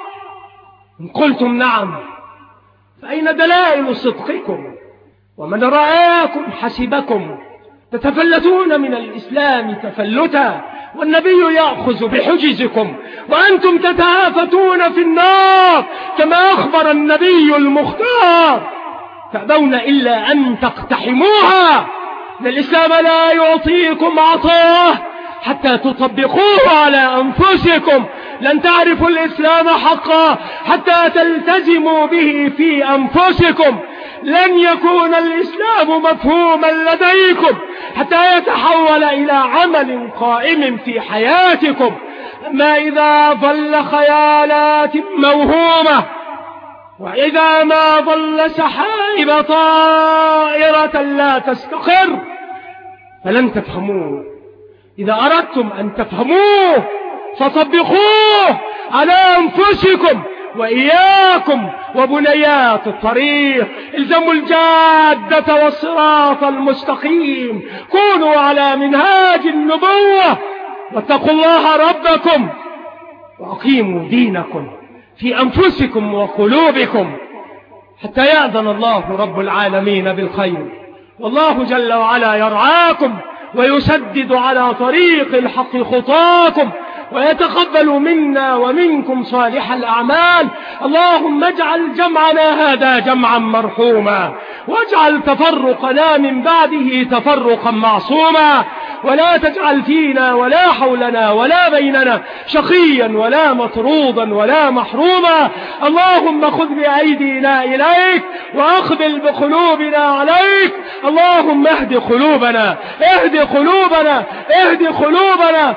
إن قلتم نعم فأين دلائل صدقكم؟ ومن رآكم حسبكم تتفلتون من الإسلام تفلتا، والنبي يأخذ بحجزكم وأنتم تتهافتون في النار كما أخبر النبي المختار. تأبون إلا أن تقتحموها. الإسلام لا يعطيكم عطاه حتى تطبقوه على أنفسكم. لن تعرفوا الإسلام حقا حتى تلتزموا به في أنفسكم. لن يكون الإسلام مفهوما لديكم حتى يتحول إلى عمل قائم في حياتكم. أما إذا ظل خيالات موهومة، وإذا ما ظل سحائب طائرة لا تستقر، فلن تفهموه. إذا أردتم أن تفهموه فطبقوه على أنفسكم وإياكم وبنيات الطريق. الزموا الجادة والصراط المستقيم، كونوا على منهاج النبوة، واتقوا الله ربكم، وأقيموا دينكم في أنفسكم وقلوبكم حتى يأذن الله رب العالمين بالخير. والله جل وعلا يرعاكم ويسدد على طريق الحق خطاكم، ويتقبل منا ومنكم صالح الأعمال. اللهم اجعل جمعنا هذا جمعا مرحوما، واجعل تفرقنا من بعده تفرقا معصوما، ولا تجعل فينا ولا حولنا ولا بيننا شقيا ولا مطرودا ولا محروما. اللهم خذ بأيدينا إليك وأقبل بقلوبنا عليك. اللهم اهد قلوبنا، اهد قلوبنا، اهد قلوبنا،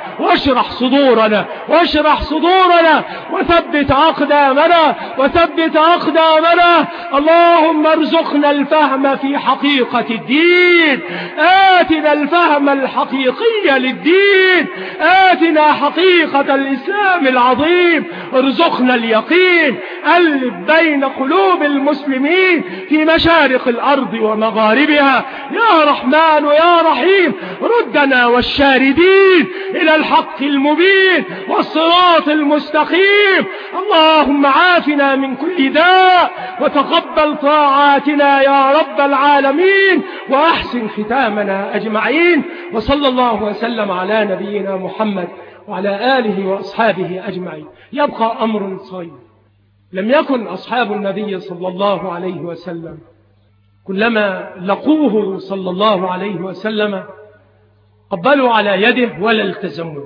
واشرح صدورنا وثبت أقدامنا، وثبت أقدامنا. اللهم ارزقنا الفهم في حقيقة الدين، آتنا الفهم الحقيقي للدين، آتنا حقيقة الإسلام العظيم، ارزقنا اليقين. ألف بين قلوب المسلمين في مشارق الأرض ومغاربها يا رحمن يا رحيم. ردنا والشاردين إلى الحق المبين والصراط المستقيم. اللهم عافنا من كل داء، وتقبل طاعاتنا يا رب العالمين، وأحسن ختامنا أجمعين. وصلى الله وسلم على نبينا محمد وعلى آله وأصحابه أجمعين. يبقى أمر صغير. لم يكن أصحاب النبي صلى الله عليه وسلم كلما لقوه صلى الله عليه وسلم قبلوا على يده ولا التزموا،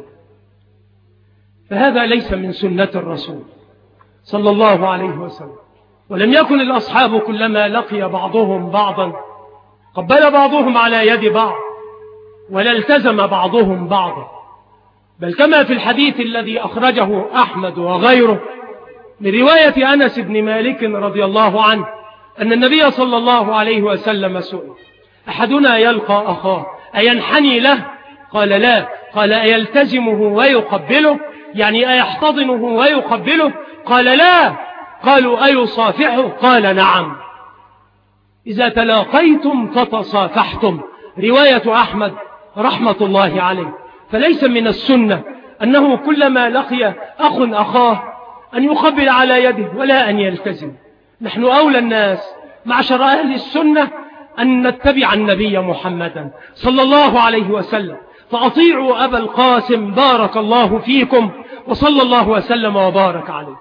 فهذا ليس من سنة الرسول صلى الله عليه وسلم. ولم يكن الأصحاب كلما لقي بعضهم بعضا قبل بعضهم على يد بعض ولا التزم بعضهم بعضا، بل كما في الحديث الذي أخرجه أحمد وغيره من رواية أنس بن مالك رضي الله عنه أن النبي صلى الله عليه وسلم سئل: أحدنا يلقى أخاه أينحني له؟ قال: لا. قال: أيلتزمه ويقبله؟ يعني أيحتضنه ويقبله؟ قال: لا. قالوا: أيصافحه؟ قال: نعم. إذا تلاقيتم فتصافحتم. رواية أحمد رحمة الله عليه. فليس من السنة أنه كلما لقي أخ أخاه أن يقبل على يده ولا أن يلتزم. نحن أولى الناس معشر أهل السنة أن نتبع النبي محمدا صلى الله عليه وسلم، فأطيعوا أبا القاسم بارك الله فيكم، وصلى الله وسلم وبارك عليه.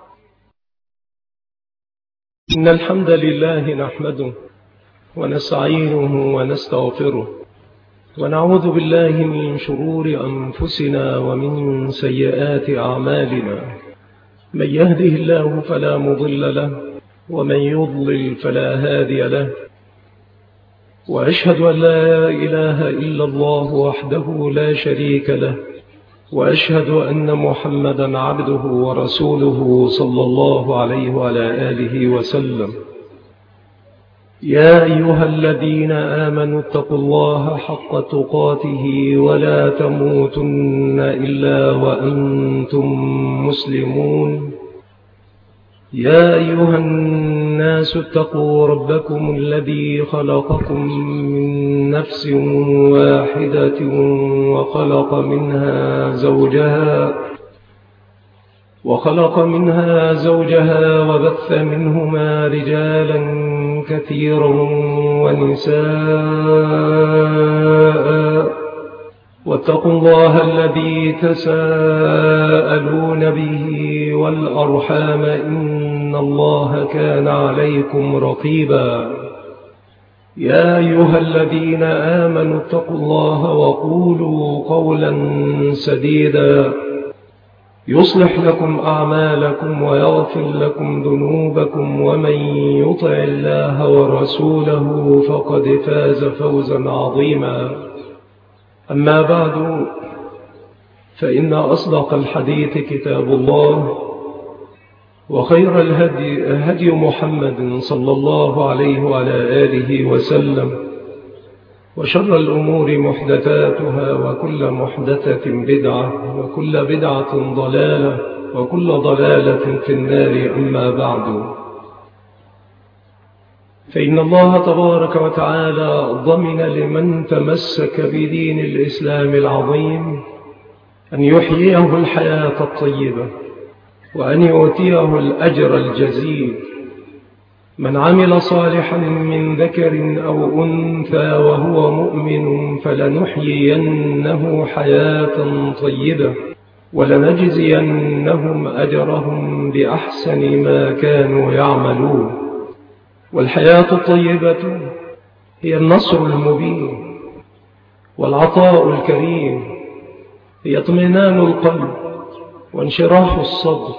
إن الحمد لله نحمده ونستعينه ونستغفره، ونعوذ بالله من شرور أنفسنا ومن سيئات أعمالنا. من يهده الله فلا مضل له، ومن يضلل فلا هادي له. وأشهد أن لا إله إلا الله وحده لا شريك له، وأشهد أن محمدا عبده ورسوله صلى الله عليه وعلى آله وسلم. يا أيها الذين آمنوا اتقوا الله حق تقاته ولا تموتن إلا وأنتم مسلمون. يا أيها الناس اتقوا ربكم الذي خلقكم من نفس واحدة وخلق منها زوجها وبث منهما رجالا كثيرا ونساء. واتقوا الله الذي تساءلون به والأرحام إن الله كان عليكم رقيبا. يا أيها الذين آمنوا اتقوا الله وقولوا قولا سديدا يصلح لكم أعمالكم ويغفر لكم ذنوبكم، ومن يطع الله ورسوله فقد فاز فوزا عظيما. أما بعد، فإن أصدق الحديث كتاب الله، وخير الهدي هدي محمد صلى الله عليه وعلى آله وسلم، وشر الأمور محدثاتها، وكل محدثة بدعة، وكل بدعة ضلالة، وكل ضلالة في النار. أما بعد، فإن الله تبارك وتعالى ضمن لمن تمسك بدين الإسلام العظيم أن يحييه الحياة الطيبة وأن يؤتيه الأجر الجزيل. من عمل صالحا من ذكر أو أنثى وهو مؤمن فلنحيينه حياة طيبة ولنجزينهم أجرهم بأحسن ما كانوا يعملون. والحياة الطيبة هي النصر المبين والعطاء الكريم، هي اطمئنان القلب وانشراح الصدر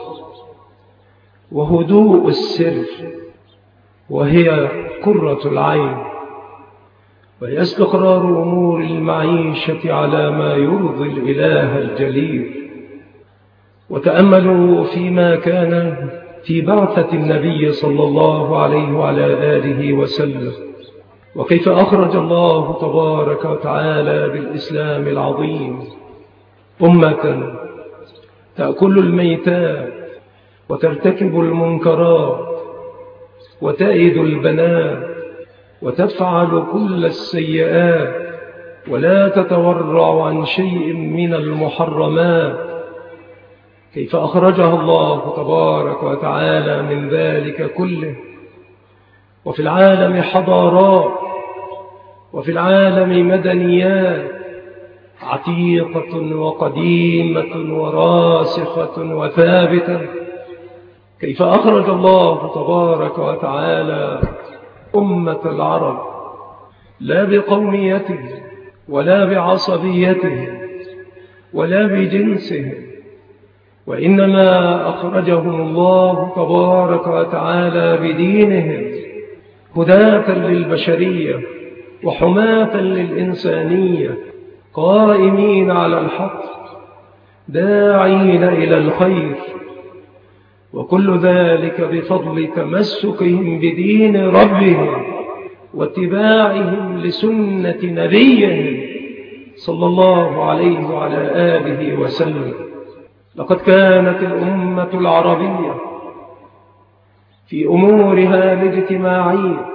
وهدوء السر، وهي قرة العين، وهي استقرار أمور المعيشة على ما يرضي الإله الجليل. وتأملوا فيما كان في بعثة النبي صلى الله عليه وعلى آله وسلم، وكيف أخرج الله تبارك وتعالى بالإسلام العظيم أمة تأكل الميتات وترتكب المنكرات وتأيد البنات وتفعل كل السيئات ولا تتورع عن شيء من المحرمات. كيف أخرجها الله تبارك وتعالى من ذلك كله، وفي العالم حضارات، وفي العالم مدنيات عتيقة وقديمة وراسخة وثابتة. كيف أخرج الله تبارك وتعالى أمة العرب لا بقوميته ولا بعصبيته ولا بجنسه، وإنما أخرجهم الله تبارك وتعالى بدينهم هداة للبشرية وحماة للإنسانية، قائمين على الحق داعين إلى الخير، وكل ذلك بفضل تمسكهم بدين ربهم واتباعهم لسنة نبيهم صلى الله عليه وعلى آله وسلم. لقد كانت الأمة العربية في أمورها الاجتماعية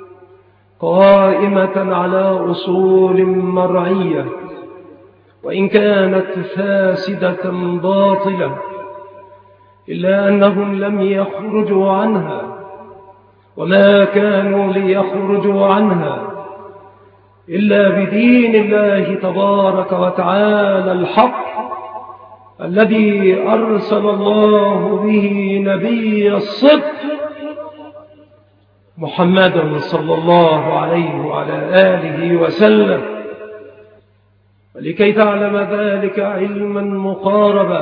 قائمة على أصول مرعية، وإن كانت فاسدة باطلة إلا أنهم لم يخرجوا عنها، وما كانوا ليخرجوا عنها إلا بدين الله تبارك وتعالى الحق الذي أرسل الله به نبي الصدق محمد صلى الله عليه وعلى آله وسلم. ولكي تعلم ذلك علما مقاربا،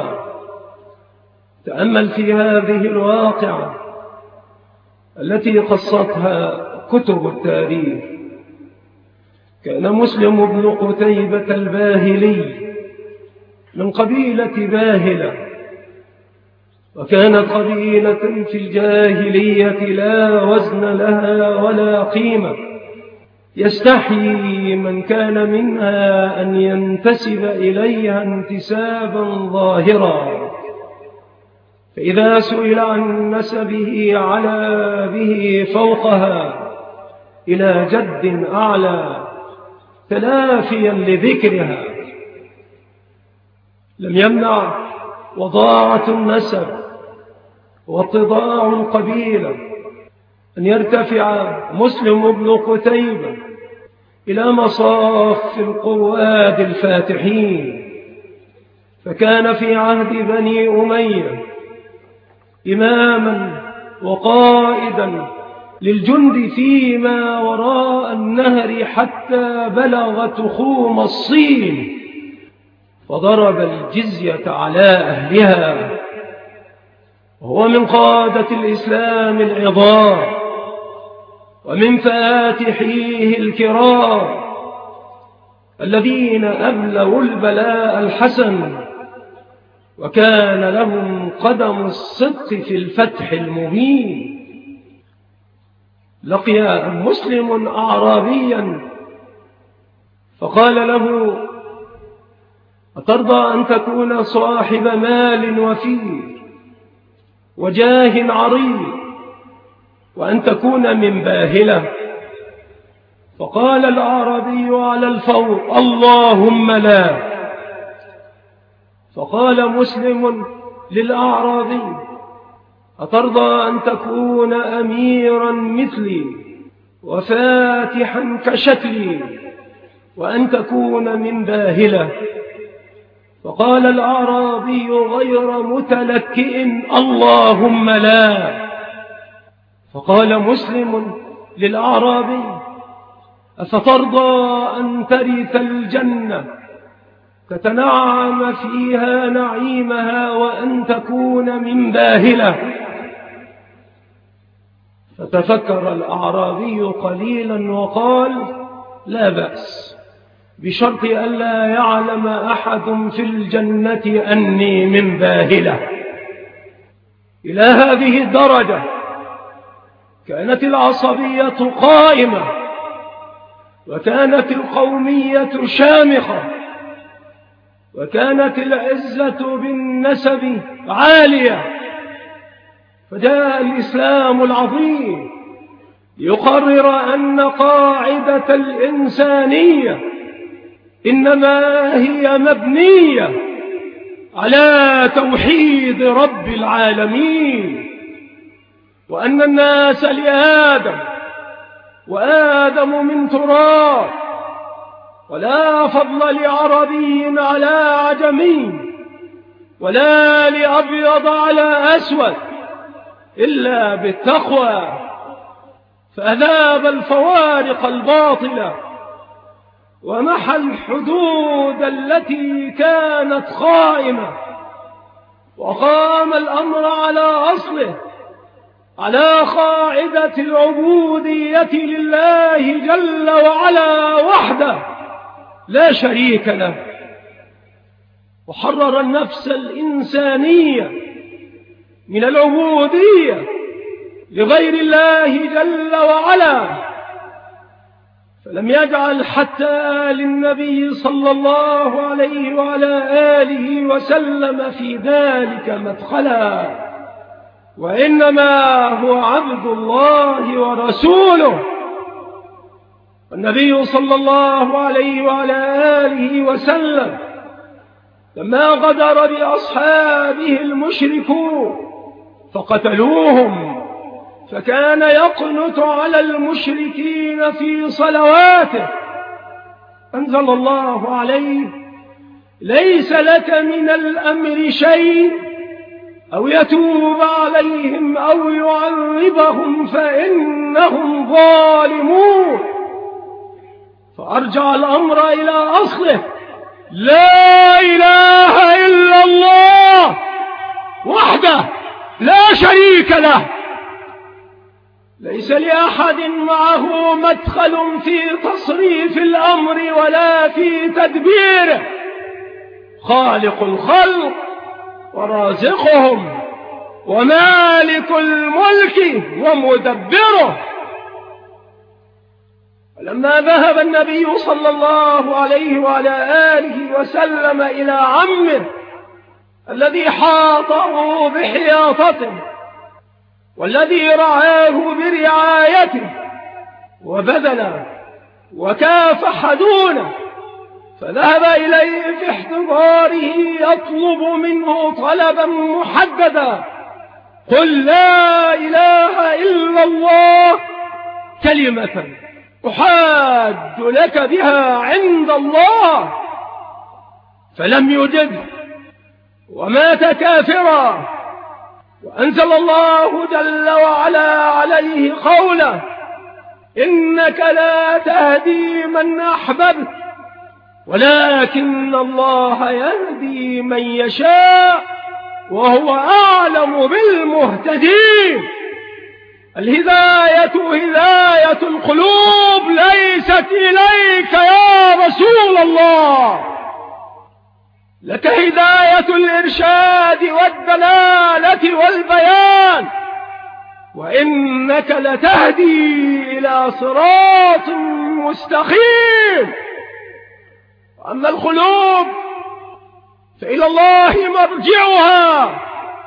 تأمل في هذه الواقعة التي قصتها كتب التاريخ. كان مسلم بن قتيبة الباهلي من قبيلة باهلة، وكانت قبيلة في الجاهلية لا وزن لها ولا قيمة، يستحيي من كان منها أن ينتسب إليها انتسابا ظاهرا، فإذا سئل عن نسبه علا به فوقها إلى جد أعلى تلافيا لذكرها. لم يمنع وضاعة النسب واتضاع القبيلة أن يرتفع مسلم بن قتيبة إلى مصاف القواد الفاتحين، فكان في عهد بني أمية إماما وقائدا للجند فيما وراء النهر حتى بلغ تخوم الصين، فضرب الجزية على أهلها، وهو من قادة الإسلام العظام ومن فاتحيه الكرام الذين أبلغوا البلاء الحسن، وكان لهم قدم الصدق في الفتح المبين. لقي مسلم أعرابيا فقال له: أترضى أن تكون صاحب مال وفير وجاه عريض وأن تكون من باهلة. فقال الأعرابي على الفور: اللهم لا. فقال مسلم للأعرابي: أترضى أن تكون أميرا مثلي وفاتحا كشكلي وأن تكون من باهلة؟ فقال الأعرابي غير متلكئ: اللهم لا. فقال مسلم للأعرابي: أفترضى أن ترث الجنة تتنعم فيها نعيمها وأن تكون من باهلة؟ فتفكر الأعرابي قليلا وقال: لا بأس، بشرط ألا يعلم أحد في الجنة أني من باهلة. إلى هذه الدرجة كانت العصبية قائمة، وكانت القومية شامخة، وكانت العزة بالنسب عالية. فجاء الإسلام العظيم ليقرر أن قاعدة الإنسانية إنما هي مبنية على توحيد رب العالمين، وأن الناس لآدم وآدم من تراب، ولا فضل لعربي على عجمي ولا لأبيض على أسود إلا بالتقوى. فأذاب الفوارق الباطلة ومحى الحدود التي كانت قائمة، وقام الأمر على أصله، على قاعدة العبودية لله جل وعلا وحده لا شريك له. وحرر النفس الإنسانية من العبودية لغير الله جل وعلا، فلم يجعل حتى للنبي صلى الله عليه وعلى آله وسلم في ذلك مدخلا، وإنما هو عبد الله ورسوله. والنبي صلى الله عليه وعلى آله وسلم لما غدر بأصحابه المشركون فقتلوهم، فكان يقنت على المشركين في صلواته. أنزل الله عليه: ليس لك من الأمر شيء أو يتوب عليهم أو يعذبهم فإنهم ظالمون. فأرجع الأمر إلى أصله: لا إله إلا الله وحده لا شريك له، ليس لأحد معه مدخل في تصريف الأمر ولا في تدبيره، خالق الخلق ورازقهم ومالك الملك ومدبره. ولما ذهب النبي صلى الله عليه وعلى آله وسلم إلى عمه الذي حاطه بحياطته والذي رعاه برعايته وبذل وكافح دونه، فذهب إليه في احتضاره يطلب منه طلبا محددا: قل لا إله إلا الله كلمة أحاج لك بها عند الله. فلم يجب ومات كافرا، وأنزل الله جل وعلا عليه قوله: إنك لا تهدي من أحببت ولكن الله يهدي من يشاء وهو أعلم بالمهتدين. الهداية هداية القلوب ليست إليك يا رسول الله، لك هداية الإرشاد والدلالة والبيان، وإنك لتهدي إلى صراط مستقيم. وأما القلوب فإلى الله مرجعها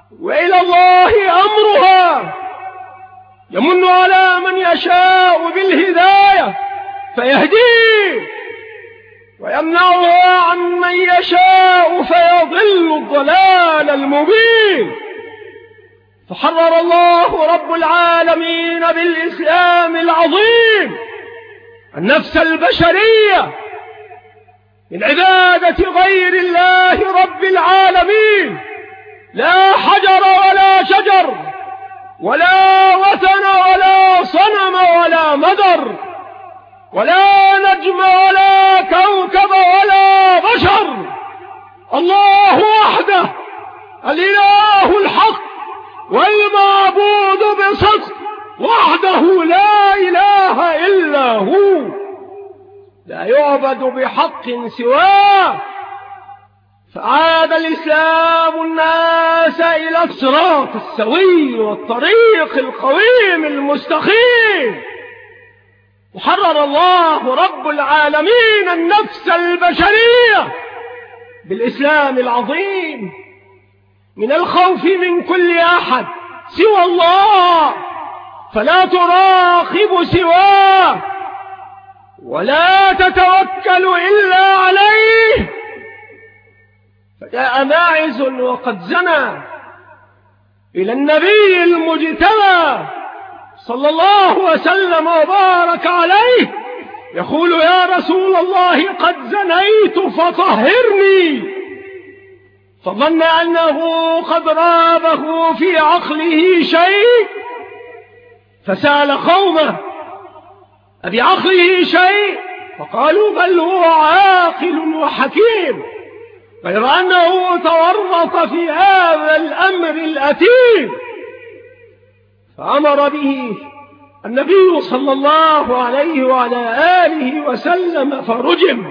وإلى الله أمرها، يمن على من يشاء بالهداية فيهديه، ويمنعها عن من يشاء فيضل الضلال المبين. فحرر الله رب العالمين بالإسلام العظيم النفس البشرية من عبادة غير الله رب العالمين، لا حجر ولا شجر ولا وثن ولا صنم ولا مدر ولا نجم ولا كوكب ولا بشر. الله وحده الإله الحق والمعبود بصدق وحده لا إله إلا هو، لا يعبد بحق سواه. فعاد الإسلام الناس إلى الصراط السوي والطريق القويم المستقيم. وحرر الله رب العالمين النفس البشرية بالإسلام العظيم من الخوف من كل أحد سوى الله، فلا تراقب سواه ولا تتوكل إلا عليه. فجاء ماعز وقد زنى إلى النبي المجتبى صلى الله وسلم وبارك عليه يقول: يا رسول الله قد زنيت فطهرني. فظن أنه قد رابه في عقله شيء، فسأل قومه: أبي عقله شيء؟ فقالوا: بل هو عاقل وحكيم، غير أنه تورط في هذا الأمر الأثيم. فأمر به النبي صلى الله عليه وعلى آله وسلم فرجم،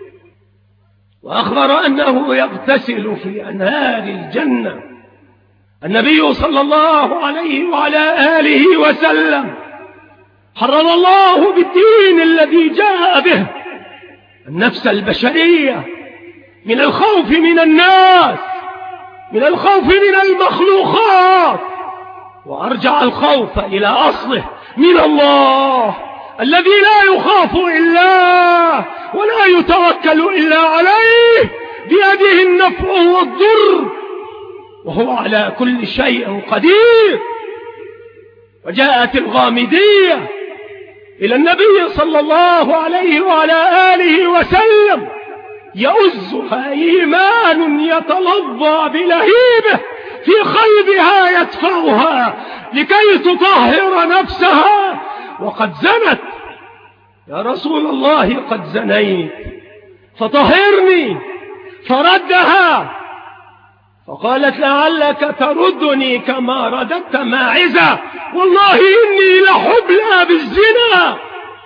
وأخبر أنه يغتسل في أنهار الجنة. النبي صلى الله عليه وعلى آله وسلم حرر الله بالدين الذي جاء به النفس البشرية من الخوف من الناس، من الخوف من المخلوقات، وأرجع الخوف إلى أصله من الله الذي لا يخاف إلا ولا يتوكل إلا عليه، بيده النفع والضر، وهو على كل شيء قدير. وجاءت الغامدية إلى النبي صلى الله عليه وعلى آله وسلم يؤزها إيمان يتلظى بلهيبه في قلبها يدفعها لكي تطهر نفسها، وقد زنت. يا رسول الله قد زنيت فطهرني. فردها فقالت: لعلك تردني كما رددت ماعزة، والله إني لحبلى بالزنا.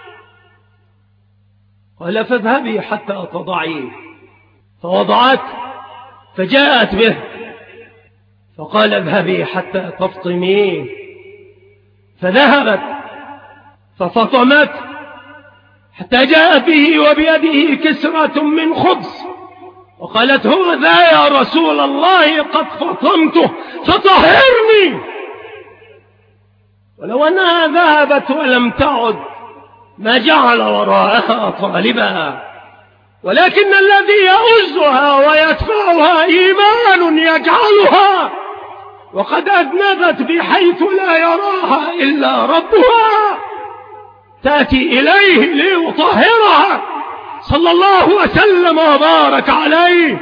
قال: فاذهبي حتى تضعيه. فوضعت فجاءت به، فقال: اذهبي حتى تفطميه. فذهبت ففطمت حتى جاء به وبيده كسرة من خبز، وقالت: هو ذا يا رسول الله قد فطمته فطهرني. ولو أنها ذهبت ولم تعد ما جعل وراءها طالبها، ولكن الذي يؤزها ويدفعها إيمان يجعلها، وقد أذنبت بحيث لا يراها إلا ربها، تأتي إليه ليطهرها صلى الله وسلم وبارك عليه.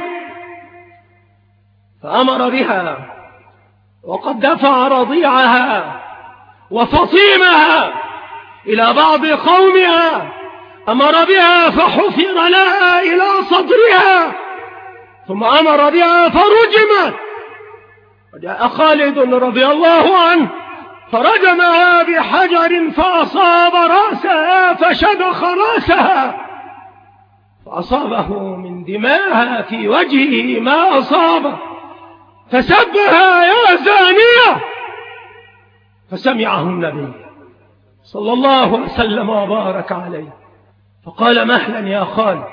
فأمر بها وقد دفع رضيعها وفطيمها إلى بعض قومها، أمر بها فحفر لها إلى صدرها، ثم أمر بها فرجمت. وجاء خالد رضي الله عنه فرجمها بحجر فأصاب رأسها فشدخ رأسها، فأصابه من دماها في وجهه ما أصابه، فسبها: يا زانية. فسمعه النبي صلى الله وسلم وبارك عليه، فقال: مهلا يا خالد،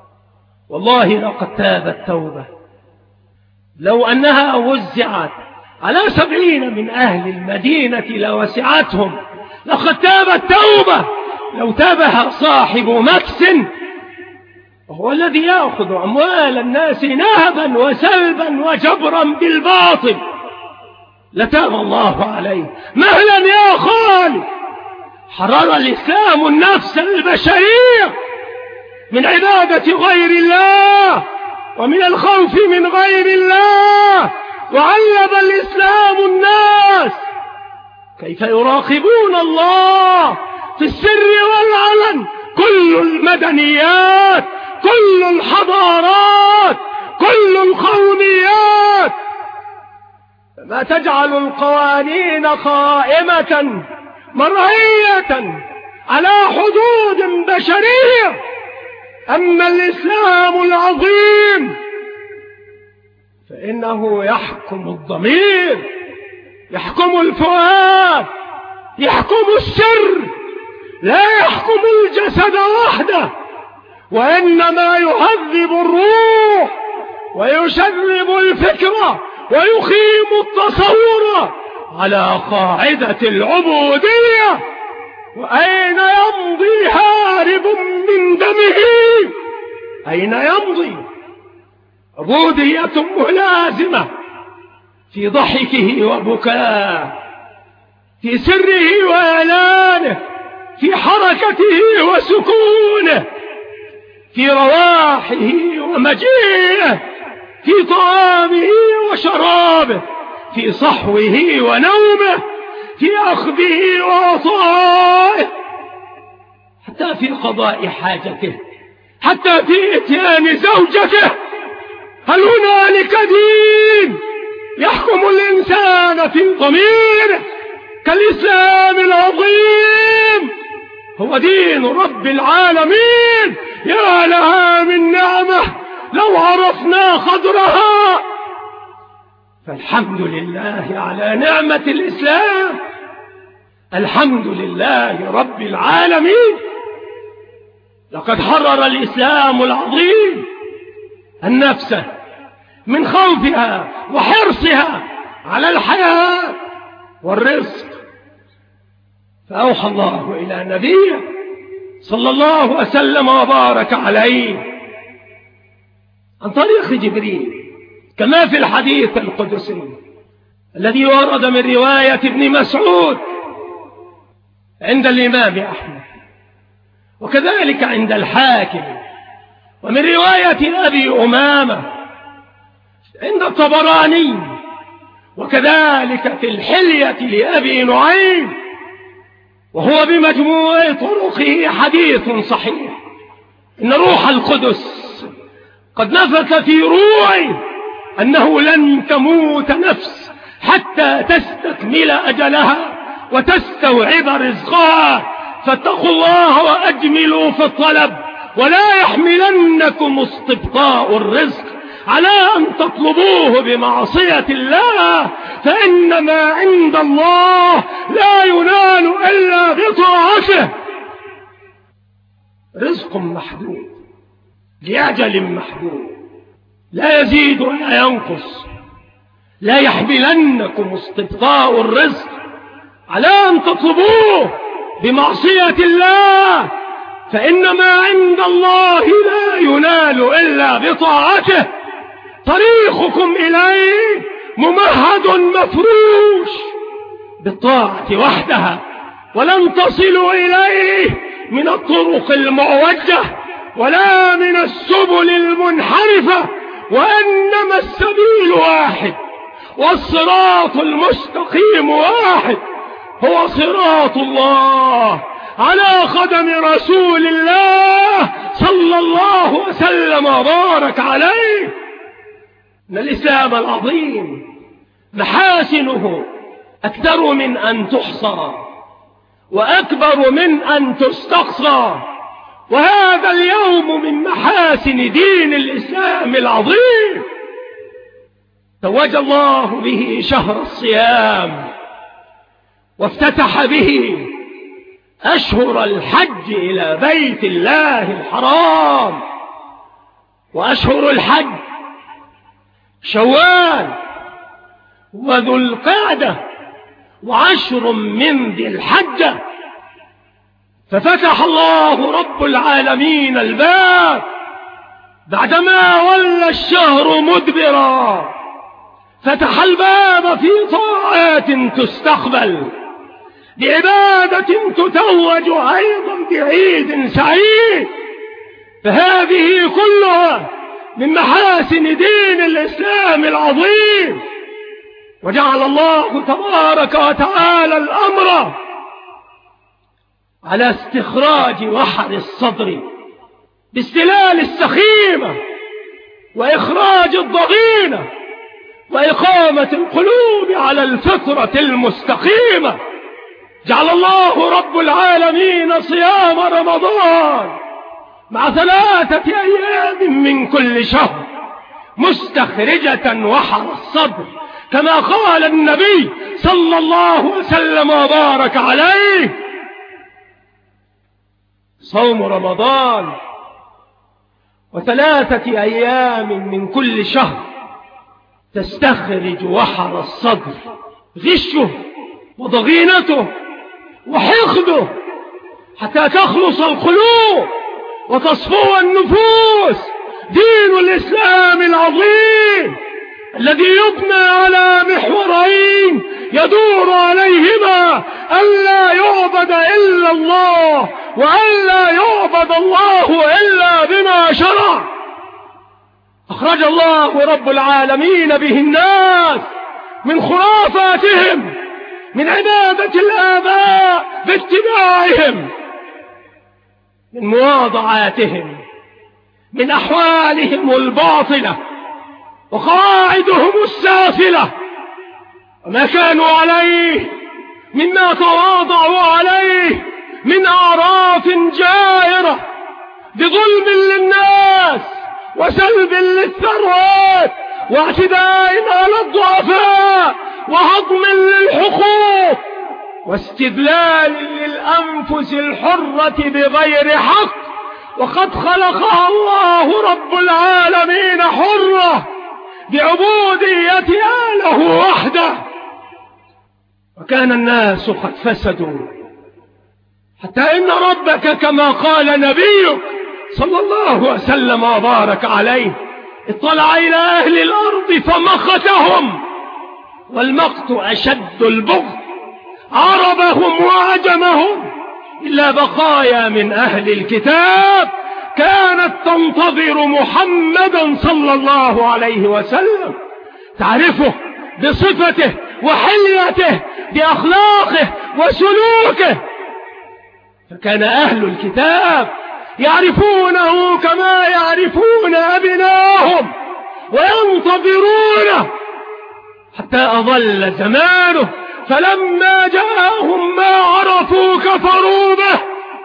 والله لقد تابت توبة، لو أنها وزعت على 70 من أهل المدينة لوسعتهم، لقد تابت توبة لو تابها صاحب مكس، وهو الذي يأخذ أموال الناس نهبا وسلبا وجبرا بالباطل، لتاب الله عليه. مهلا يا خالد، حرر الإسلام النفس البشرية من عبادة غير الله ومن الخوف من غير الله، وعلم الإسلام الناس كيف يراقبون الله في السر والعلن. كل المدنيات، كل الحضارات، كل القوميات، ما تجعل القوانين قائمة مرعية على حدود بشرية. أما الإسلام العظيم فإنه يحكم الضمير، يحكم الفؤاد، يحكم السر، لا يحكم الجسد وحده، وإنما يهذب الروح ويشرب الفكرة ويخيم التصور على قاعدة العبودية. وأين يمضي هارب من دمه؟ أين يمضي؟ عبودية ملازمة في ضحكه وبكاه، في سره وإعلانه، في حركته وسكونه، في رواحه ومجيئه، في طعامه وشرابه، في صحوه ونومه، في أخذه وعطائه، حتى في قضاء حاجته، حتى في إتيان زوجته. هل هنالك دين يحكم الإنسان في ضميره كالإسلام العظيم؟ هو دين رب العالمين. يا لها من نعمة لو عرفنا قدرها. فالحمد لله على نعمة الإسلام، الحمد لله رب العالمين. لقد حرر الإسلام العظيم النفس من خوفها وحرصها على الحياة والرزق، فأوحى الله إلى نبيه صلى الله وسلم وبارك عليه عن طريق جبريل، كما في الحديث القدسي الذي ورد من رواية ابن مسعود عند الإمام أحمد، وكذلك عند الحاكم، ومن رواية أبي أمامة عند الطبراني، وكذلك في الحلية لأبي نعيم، وهو بمجموع طرقه حديث صحيح. إن روح القدس قد نفث في روعي أنه لن تموت نفس حتى تستكمل أجلها وتستوعب رزقها، فاتقوا الله وأجملوا في الطلب، ولا يحملنكم استبطاء الرزق على أن تطلبوه بمعصية الله، فإنما عند الله لا ينال إلا بطاعته. رزق محدود لأجل محدود، لا يزيد ولا ينقص. لا يحملنكم استبطاء الرزق على أن تطلبوه بمعصية الله، فإنما عند الله لا ينال إلا بطاعته. طريقكم إليه ممهد مفروش بالطاعة وحدها، ولن تصلوا إليه من الطرق المعوجة ولا من السبل المنحرفة، وإنما السبيل واحد والصراط المستقيم واحد، هو صراط الله على قدم رسول الله صلى الله وسلم وبارك عليه. إن الإسلام العظيم محاسنه أكثر من أن تحصى وأكبر من أن تستقصى، وهذا اليوم من محاسن دين الإسلام العظيم. توج الله به شهر الصيام، وافتتح به أشهر الحج إلى بيت الله الحرام. وأشهر الحج شوال وذو القعدة وعشر من ذي الحجة. ففتح الله رب العالمين الباب بعدما ولى الشهر مدبرا، فتح الباب في طاعات تستقبل، بعبادة تتوج أيضا بعيد سعيد. فهذه كلها من محاسن دين الإسلام العظيم. وجعل الله تبارك وتعالى الأمر على استخراج وحر الصدر باستلال السخيمة وإخراج الضغينة وإقامة القلوب على الفطرة المستقيمة. جعل الله رب العالمين صيام رمضان مع 3 أيام من كل شهر مستخرجة وحر الصدر، كما قال النبي صلى الله وسلم وبارك عليه: صوم رمضان و3 أيام من كل شهر تستخرج وحر الصدر، غشه وضغينته وحقده، حتى تخلص القلوب وتصفو النفوس. دين الإسلام العظيم الذي يبنى على محورين يدور عليهما ألا يعبد إلا الله، وألا يعبد الله إلا بما شرع. أخرج الله رب العالمين به الناس من خرافاتهم، من عبادة الآباء باتباعهم، من مواضعاتهم، من أحوالهم الباطلة وقواعدهم السافلة، وما كانوا عليه مما تواضعوا عليه من أعراف جائرة بظلم للناس وسلب للثروات واعتداء على الضعفاء وهضم للحقوق واستدلال للأنفس الحرة بغير حق. وقد خلقها الله رب العالمين حرة بعبوديتها له وحده. وكان الناس قد فسدوا حتى إن ربك كما قال نبيك صلى الله وسلم وبارك عليه: اطلع إلى أهل الأرض فمقتهم، والمقت أشد البغض، عربهم وعجمهم، إلا بقايا من أهل الكتاب كانت تنتظر محمدا صلى الله عليه وسلم، تعرفه بصفته وحليته بأخلاقه وسلوكه. فكان أهل الكتاب يعرفونه كما يعرفون أبناءهم وينتظرونه حتى أضل زمانه، فلما جاءهم ما عرفوا كفروا به.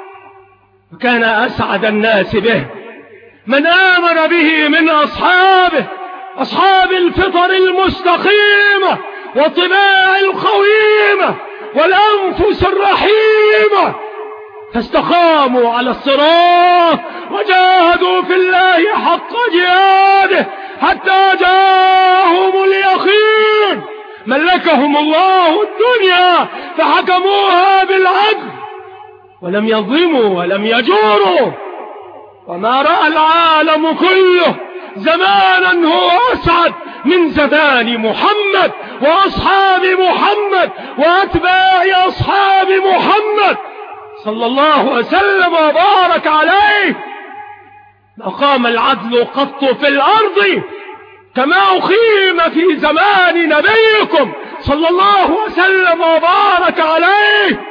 وكان أسعد الناس به من آمن به من أصحابه، أصحاب الفطر المستقيمة والطباع القويمة والأنفس الرحيمة، فاستقاموا على الصراط وجاهدوا في الله حق جهاده حتى جاءهم اليقين. ملكهم الله الدنيا فحكموها بالعدل ولم يظلموا ولم يجوروا. وما رأى العالم كله زمانا هو أسعد من زمان محمد وأصحاب محمد وأتباع أصحاب محمد صلى الله وسلم وبارك عليه. ما قام العدل قط في الأرض كما أقيم في زمان نبيكم صلى الله وسلم وبارك عليه.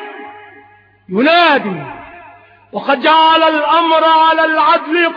ينادي: وقد جعل الأمر على العدل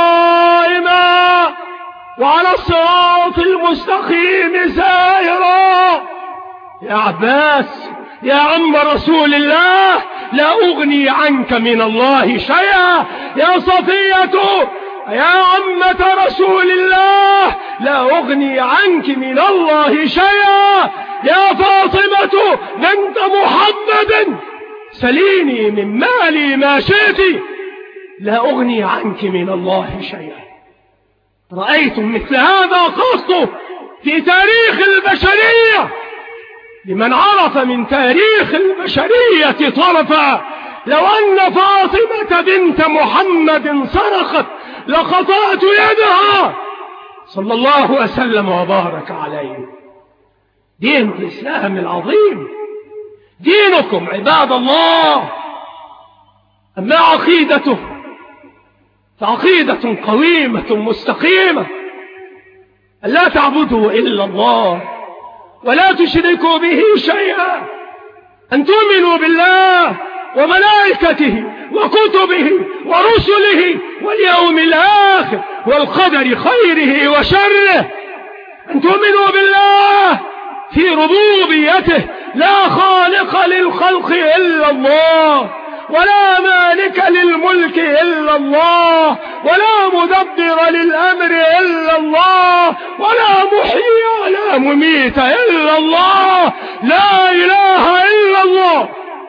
قائما وعلى الصراط المستقيم سائرا. يا عباس يا عم رسول الله لا أغني عنك من الله شيئا. يا صفية يا عمة رسول الله لا أغني عنك من الله شيئا. يا فاطمة بنت محمد سليني من مالي ما شئت لا أغني عنك من الله شيئا. رأيتم مثل هذا قط في تاريخ البشرية. لمن عرف من تاريخ البشرية طرفا، لو أن فاطمة بنت محمد صرخت لقطعت يدها، صلى الله وسلم وبارك عليه. دين الإسلام العظيم دينكم عباد الله. أما عقيدته فعقيدة قويمة مستقيمة، ألا تعبدوا إلا الله ولا تشركوا به شيئا، أن تؤمنوا بالله وملائكته وكتبه ورسله واليوم الآخر والقدر خيره وشره، أن تؤمنوا بالله في ربوبيته، لا خالق للخلق إلا الله، ولا مالك للملك إلا الله، ولا مدبر للأمر إلا الله، ولا محيي ولا مميت إلا الله، لا إله إلا الله.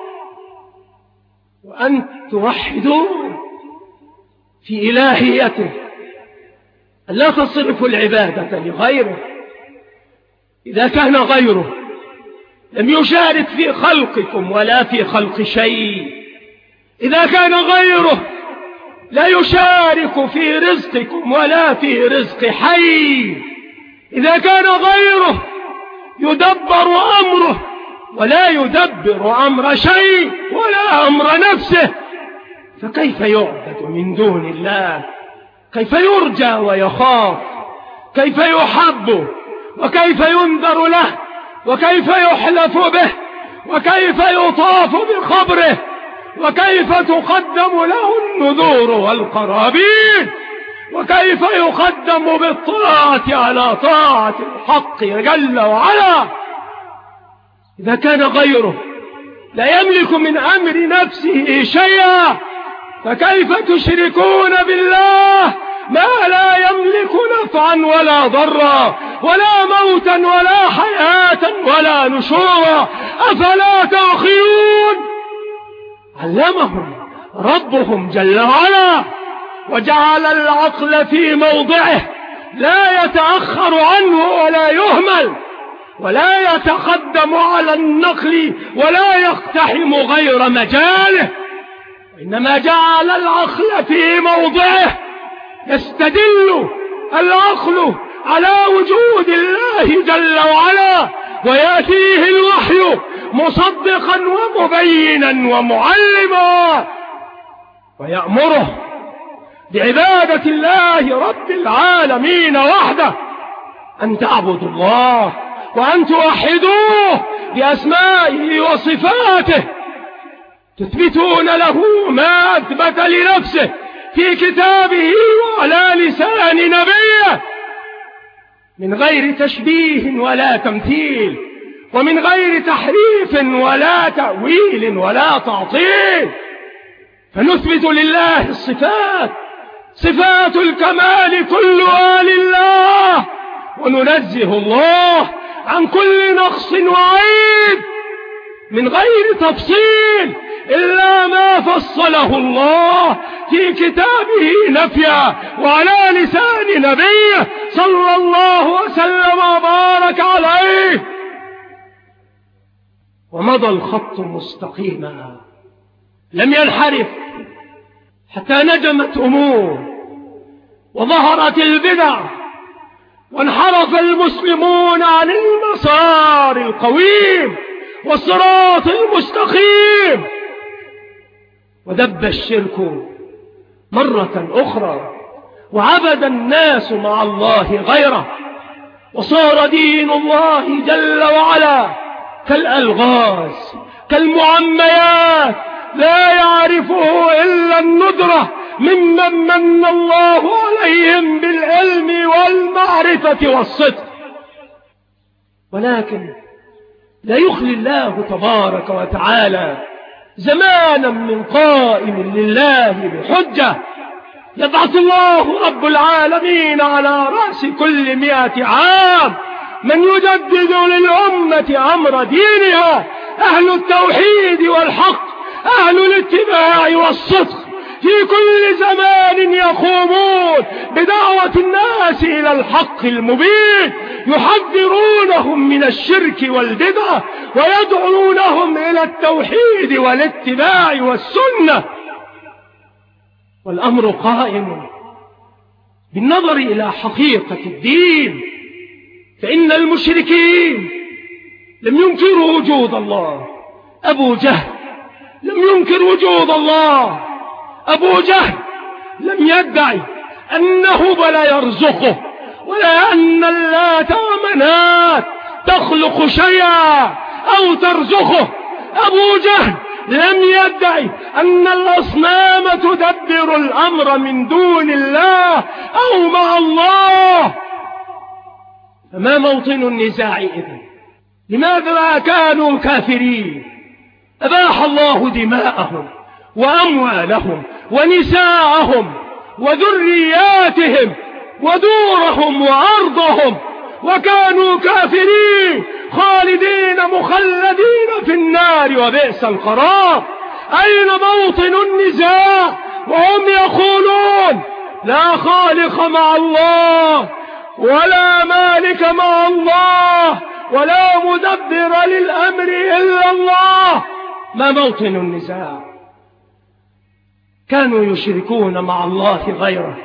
وأن توحدوا في إلهيته، ألا تصرفوا العبادة لغيره. إذا كان غيره لم يشارك في خلقكم ولا في خلق شيء، إذا كان غيره لا يشارك في رزقكم ولا في رزق حي، إذا كان غيره يدبر أمره ولا يدبر أمر شيء ولا أمر نفسه، فكيف يعبد من دون الله؟ كيف يرجى ويخاف؟ كيف يحب وكيف ينذر له؟ وكيف يحلف به؟ وكيف يطاف بخبره؟ وكيف تقدم له النذور والقرابين؟ وكيف يقدم بالطاعة على طاعة الحق جل وعلا؟ إذا كان غيره لا يملك من أمر نفسه شيئا، فكيف تشركون بالله ما لا يملك نفعا ولا ضرا ولا موتا ولا حياة ولا نشورا؟ أفلا تعقلون؟ علمهم ربهم جل وعلا وجعل العقل في موضعه، لا يتأخر عنه ولا يهمل، ولا يتقدم على النقل ولا يقتحم غير مجاله، إنما جعل العقل في موضعه. يستدل العقل على وجود الله جل وعلا، ويأتيه الوحي مصدقا ومبينا ومعلما، ويأمره بعبادة الله رب العالمين وحده، أن تعبدوا الله وأن توحدوه بأسمائه وصفاته، تثبتون له ما أثبت لنفسه في كتابه وعلى لسان نبيه، من غير تشبيه ولا تمثيل، ومن غير تحريف ولا تأويل ولا تعطيل. فنثبت لله الصفات، صفات الكمال كلها لله، وننزه الله عن كل نقص وعيب من غير تفصيل إلا ما فصله الله في كتابه نفيا وعلى لسان نبيه صلى الله وسلم وبارك عليه. ومضى الخط مستقيما لم ينحرف حتى نجمت أمور وظهرت البدع وانحرف المسلمون عن المسار القويم والصراط المستقيم، ودب الشرك مرة أخرى، وعبد الناس مع الله غيره، وصار دين الله جل وعلا كالألغاز كالمعميات، لا يعرفه إلا الندرة ممن من الله عليهم بالعلم والمعرفة والصدق. ولكن لا يخلي الله تبارك وتعالى زمانا من قائم لله بحجة، يبعث الله رب العالمين على رأس كل 100 عام من يجدد للأمة أمر دينها، أهل التوحيد والحق، أهل الاتباع والصدق، في كل زمان يقومون بدعوة الناس إلى الحق المبين، يحذرونهم من الشرك والبدعة ويدعونهم إلى التوحيد والاتباع والسنة. والأمر قائم بالنظر إلى حقيقة الدين، فإن المشركين لم ينكروا وجود الله. أبو جهل لم ينكر وجود الله. أبو جهل لم يدعي أن هبل يرزقه ولا أن اللات ومنات تخلق شيئا أو ترزقه. أبو جهل لم يدعي أن الأصنام تدبر الأمر من دون الله أو مع الله. فما موطن النزاع إذن؟ لماذا كانوا كافرين؟ أباح الله دماءهم وأموالهم ونساءهم وذرياتهم ودورهم وأرضهم، وكانوا كافرين خالدين مخلدين في النار وبئس القرار. أين موطن النزاع وهم يقولون لا خالق مع الله ولا مالك مع الله ولا مدبر للأمر إلا الله؟ ما موطن النزاع؟ كانوا يشركون مع الله غيره،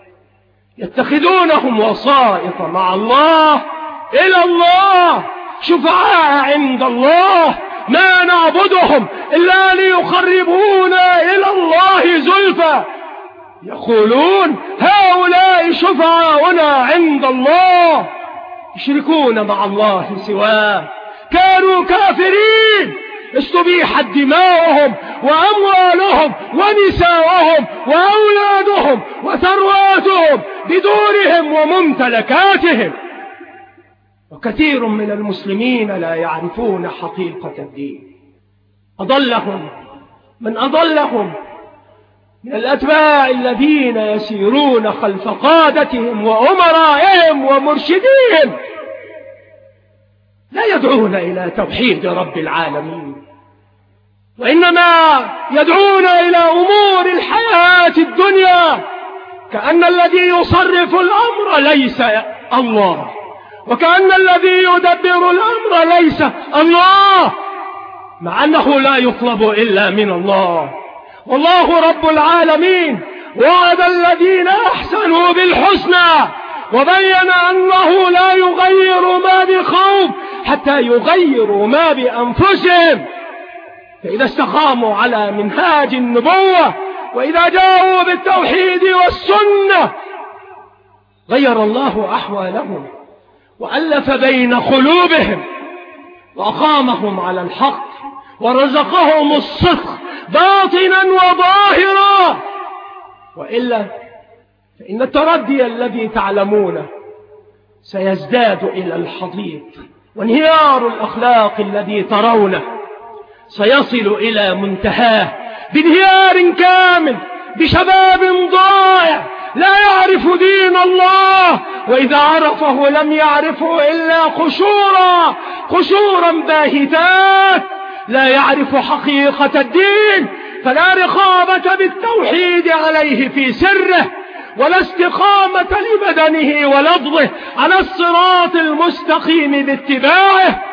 يتخذونهم وسائط مع الله إلى الله، شفعاء عند الله، ما نعبدهم إلا ليقربونا إلى الله زلفى. يقولون هؤلاء شفعاؤنا عند الله، يشركون مع الله سواه. كانوا كافرين، استبيحت دماؤهم وأموالهم ونساءهم وأولادهم وثرواتهم بدورهم وممتلكاتهم. وكثير من المسلمين لا يعرفون حقيقة الدين. أضلهم من أضلهم من الأتباع الذين يسيرون خلف قادتهم وأمرائهم ومرشدين، لا يدعون إلى توحيد رب العالمين، وإنما يدعون إلى أمور الحياة الدنيا، كأن الذي يصرف الأمر ليس الله، وكأن الذي يدبر الأمر ليس الله، مع أنه لا يطلب إلا من الله. والله رب العالمين وعد الذين أحسنوا بالحسنى، وبين أنه لا يغير ما بقوم حتى يغيروا ما بأنفسهم. فإذا استقاموا على منهاج النبوة وإذا جاءوا بالتوحيد والسنة غير الله أحوالهم وألف بين قلوبهم وأقامهم على الحق ورزقهم الصدق باطنا وظاهرا. وإلا فإن التردي الذي تعلمونه سيزداد إلى الحضيض، وانهيار الأخلاق الذي ترونه سيصل إلى منتهاه بانهيار كامل، بشباب ضائع لا يعرف دين الله، وإذا عرفه لم يعرفه إلا قشورا باهتات، لا يعرف حقيقة الدين، فلا رقابة بالتوحيد عليه في سره، ولا استقامة لبدنه ولفظه على الصراط المستقيم باتباعه،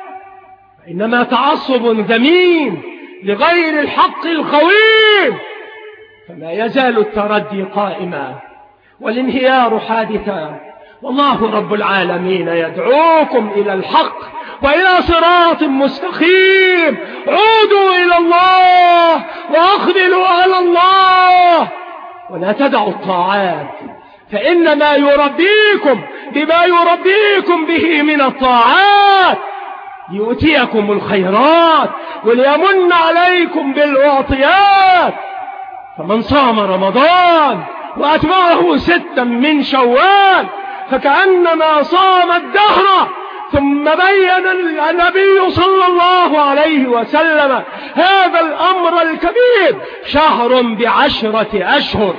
إنما تعصب ذميم لغير الحق القويم. فما يزال التردي قائما والانهيار حادثا، والله رب العالمين يدعوكم إلى الحق وإلى صراط مستقيم. عودوا إلى الله وأقبلوا على الله، ولا تدعوا الطاعات، فإنما يربيكم بما يربيكم به من الطاعات، يؤتيكم الخيرات وليمن عليكم بالأعطيات. فمن صام رمضان وأتبعه 6 من شوال فكأنما صام الدهر. ثم بين النبي صلى الله عليه وسلم هذا الأمر الكبير: شهر ب10 أشهر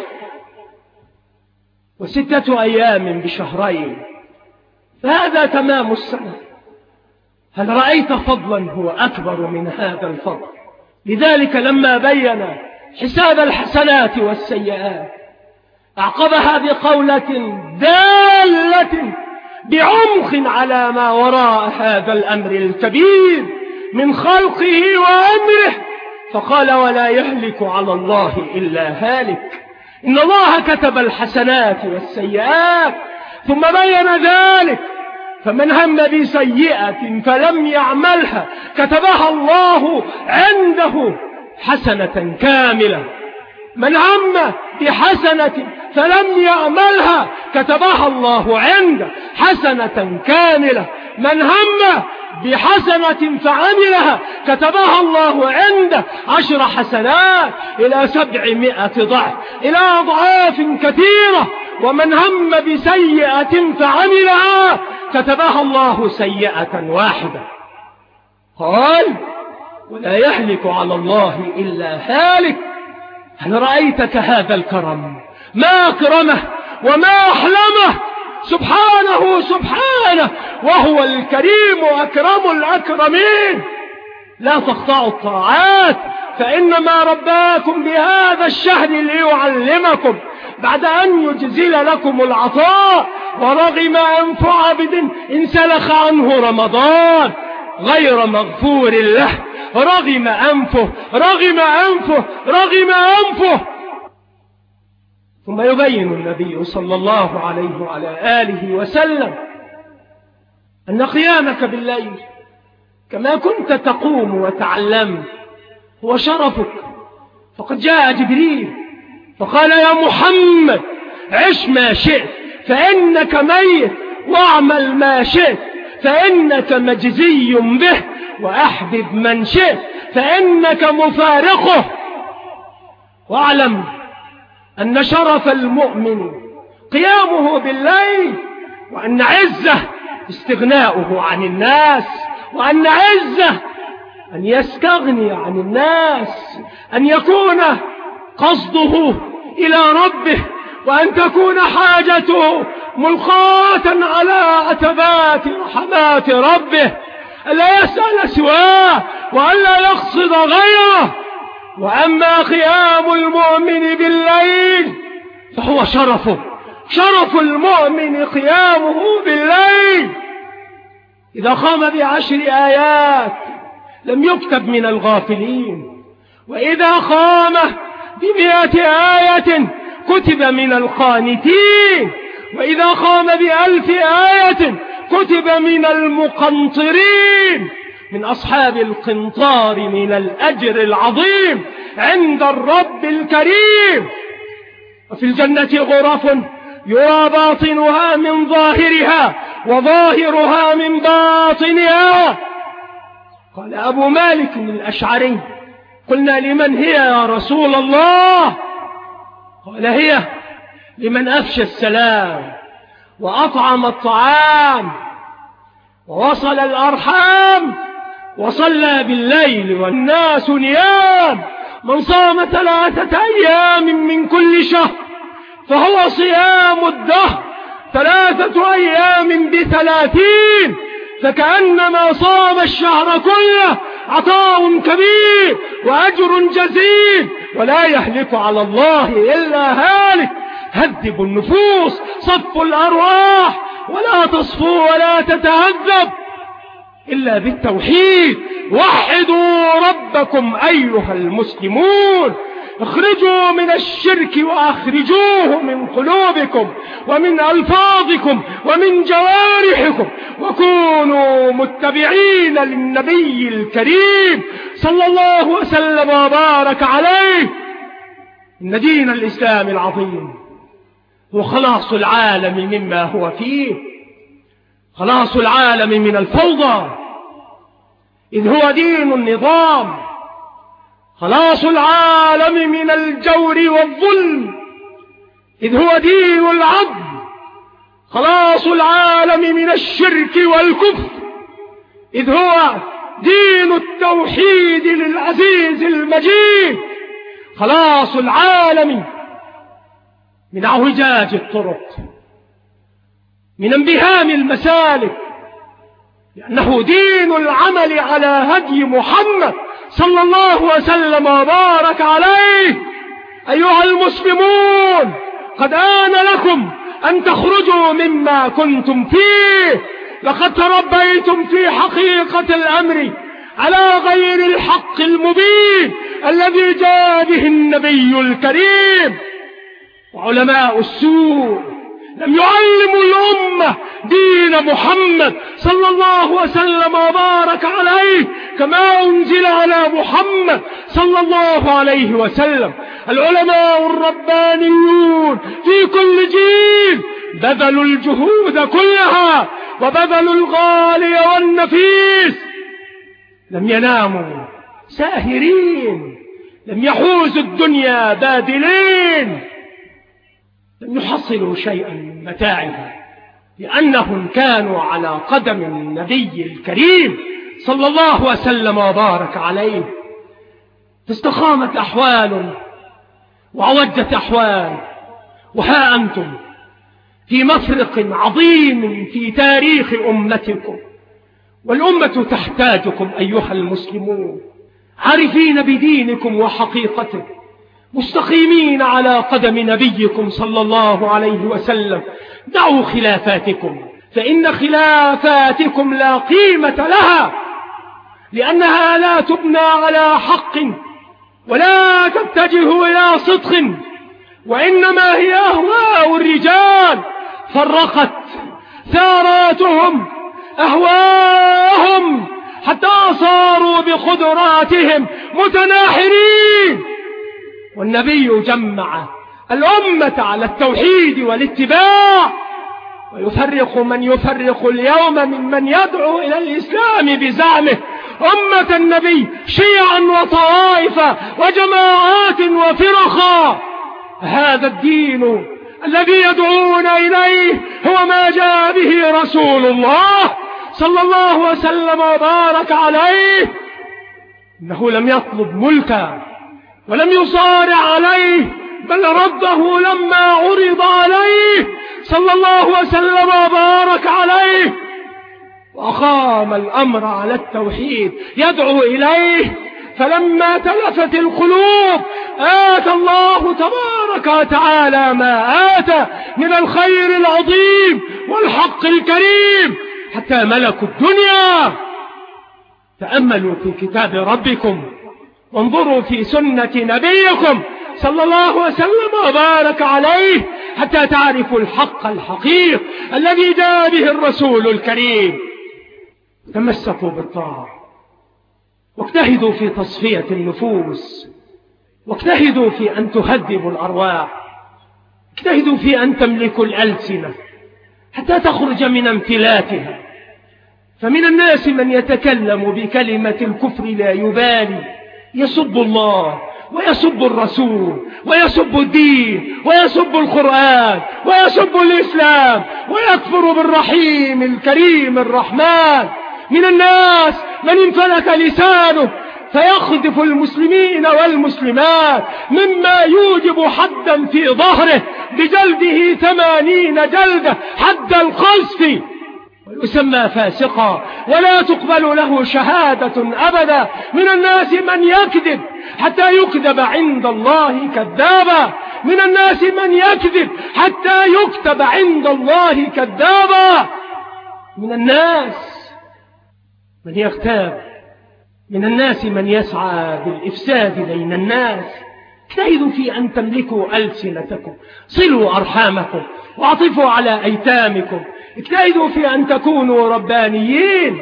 و6 أيام بشهرين، فهذا تمام السنة. هل رأيت فضلا هو أكبر من هذا الفضل؟ لذلك لما بين حساب الحسنات والسيئات أعقبها بقولة دالة بعمق على ما وراء هذا الأمر الكبير من خلقه وأمره، فقال: ولا يهلك على الله إلا هالك. إن الله كتب الحسنات والسيئات، ثم بين ذلك: فمن هم بسيئة فلم يعملها كتبها الله عنده حسنة كاملة. من هم بحسنة فلم يعملها كتبها الله عنده حسنة كاملة. من هم بحسنة فعملها كتبها الله عنده 10 حسنات إلى 700 ضعف، إلى أضعاف كثيرة. ومن هم بسيئة فعملها كتبها الله سيئة واحدة. قال: ولا يهلك على الله إلا هالك. هل رأيتك هذا الكرم؟ ما أكرمه وما أحلمه، سبحانه سبحانه، وهو الكريم أكرم الأكرمين. لا تقطعوا الطاعات، فإنما رباكم بهذا الشهر ليعلمكم بعد أن يجزل لكم العطاء. ورغم أنف عبد إن سلخ عنه رمضان غير مغفور له. رغم أنفه، رغم أنفه، رغم أنفه. ثم يبين النبي صلى الله عليه وعلى آله وسلم أن قيامك بالليل كما كنت تقوم وتعلم هو شرفك. فقد جاء جبريل فقال: يا محمد عش ما شئت فإنك ميت، واعمل ما شئت فإنك مجزي به، وأحبب من شئت فإنك مفارقه. واعلم أن شرف المؤمن قيامه بالليل، وأن عزه استغناؤه عن الناس، وأن عزه أن يستغني عن الناس، أن يكون قصده إلى ربه، وأن تكون حاجته ملقاة على أتبات رحمات ربه، ألا يسأل سواه وألا يقصد غيره. وأما قيام المؤمن بالليل فهو شرفه، شرف المؤمن قيامه بالليل. إذا قام ب10 آيات لم يكتب من الغافلين، وإذا قام ب100 آية كتب من القانتين، وإذا قام ب1000 آية كتب من المقنطرين، من أصحاب القنطار من الأجر العظيم عند الرب الكريم. وفي الجنة غرف يرى باطنها من ظاهرها وظاهرها من باطنها. قال أبو مالك الأشعري: قلنا: لمن هي يا رسول الله؟ قال: هي لمن أفشى السلام وأطعم الطعام ووصل الأرحام وصلى بالليل والناس نيام. من صام 3 أيام من كل شهر فهو صيام الدهر، 3 أيام ب30، فكأنما صام الشهر كله. عطاء كبير وأجر جزيل، ولا يهلك على الله إلا هالك. هذبوا النفوس، صفوا الأرواح، ولا تصفوا ولا تتهذب إلا بالتوحيد. وحدوا ربكم أيها المسلمون، اخرجوا من الشرك وأخرجوه من قلوبكم ومن ألفاظكم ومن جوارحكم، وكونوا متبعين للنبي الكريم صلى الله وسلم وبارك عليه. إن دين الإسلام العظيم هو خلاص العالم مما هو فيه، خلاص العالم من الفوضى، إذ هو دين النظام، خلاص العالم من الجور والظلم، إذ هو دين العدل، خلاص العالم من الشرك والكفر، إذ هو دين التوحيد للعزيز المجيد، خلاص العالم من اعوجاج الطرق، من انبهام المسالك، لأنه دين العمل على هدي محمد صلى الله وسلم وبارك عليه. أيها المسلمون، قد آن لكم أن تخرجوا مما كنتم فيه. لقد تربيتم في حقيقة الأمر على غير الحق المبين الذي جاء به النبي الكريم. وعلماء السوء لم يعلموا الأمة دين محمد صلى الله وسلم وبارك عليه كما أنزل على محمد صلى الله عليه وسلم. العلماء الربانيون في كل جيل بذلوا الجهود كلها وبذلوا الغالي والنفيس. لم يناموا ساهرين، لم يحوزوا الدنيا بادلين، لم يحصلوا شيئا من متاعها، لأنهم كانوا على قدم النبي الكريم صلى الله وسلم وبارك عليه. فاستقامت أحوال وعوجت أحوال، وها أنتم في مفرق عظيم في تاريخ أمتكم، والأمة تحتاجكم أيها المسلمون، عارفين بدينكم وحقيقته، مستقيمين على قدم نبيكم صلى الله عليه وسلم. دعوا خلافاتكم، فإن خلافاتكم لا قيمة لها، لأنها لا تبنى على حق ولا تتجه إلى صدق، وإنما هي أهواء الرجال فرقت ثاراتهم أهواءهم حتى صاروا بقدراتهم متناحرين. والنبي جمع الأمة على التوحيد والاتباع، ويفرق من يفرق اليوم ممن يدعو إلى الإسلام بزعمه أمة النبي شيعا وطوائف وجماعات وفرقا. هذا الدين الذي يدعون إليه هو ما جاء به رسول الله صلى الله وسلم وبارك عليه. إنه لم يطلب ملكا ولم يصارع عليه، بل رده لما عرض عليه صلى الله وسلم وبارك عليه، وأقام الأمر على التوحيد يدعو إليه. فلما تلفت القلوب آتى الله تبارك وتعالى ما آتى من الخير العظيم والحق الكريم حتى ملكوا الدنيا. تأملوا في كتاب ربكم وانظروا في سنة نبيكم صلى الله وسلم وبارك عليه حتى تعرفوا الحق الحقيقي الذي جاء به الرسول الكريم. تمسكوا بالطاعة، واجتهدوا في تصفية النفوس، واجتهدوا في أن تهذبوا الأرواح، اجتهدوا في أن تملكوا الألسنة حتى تخرج من انفلاتها. فمن الناس من يتكلم بكلمة الكفر لا يبالي، يسب الله ويسب الرسول ويسب الدين ويسب القرآن ويسب الإسلام ويكفر بالرحيم الكريم الرحمن. من الناس من انفلت لسانه فيخذف المسلمين والمسلمات مما يوجب حدا في ظهره بجلده 80 جلدة حد القذف، ويسمى فاسقا ولا تقبل له شهادة أبدا. من الناس من يكذب حتى يكذب عند الله كذابا، من الناس من يكذب حتى يكتب عند الله كذابا. من الناس من يغتاب، من الناس من يسعى بالإفساد بين الناس. اجتهدوا في أن تملكوا ألسنتكم، صلوا أرحامكم، واعطفوا على أيتامكم، اجتهدوا في أن تكونوا ربانيين.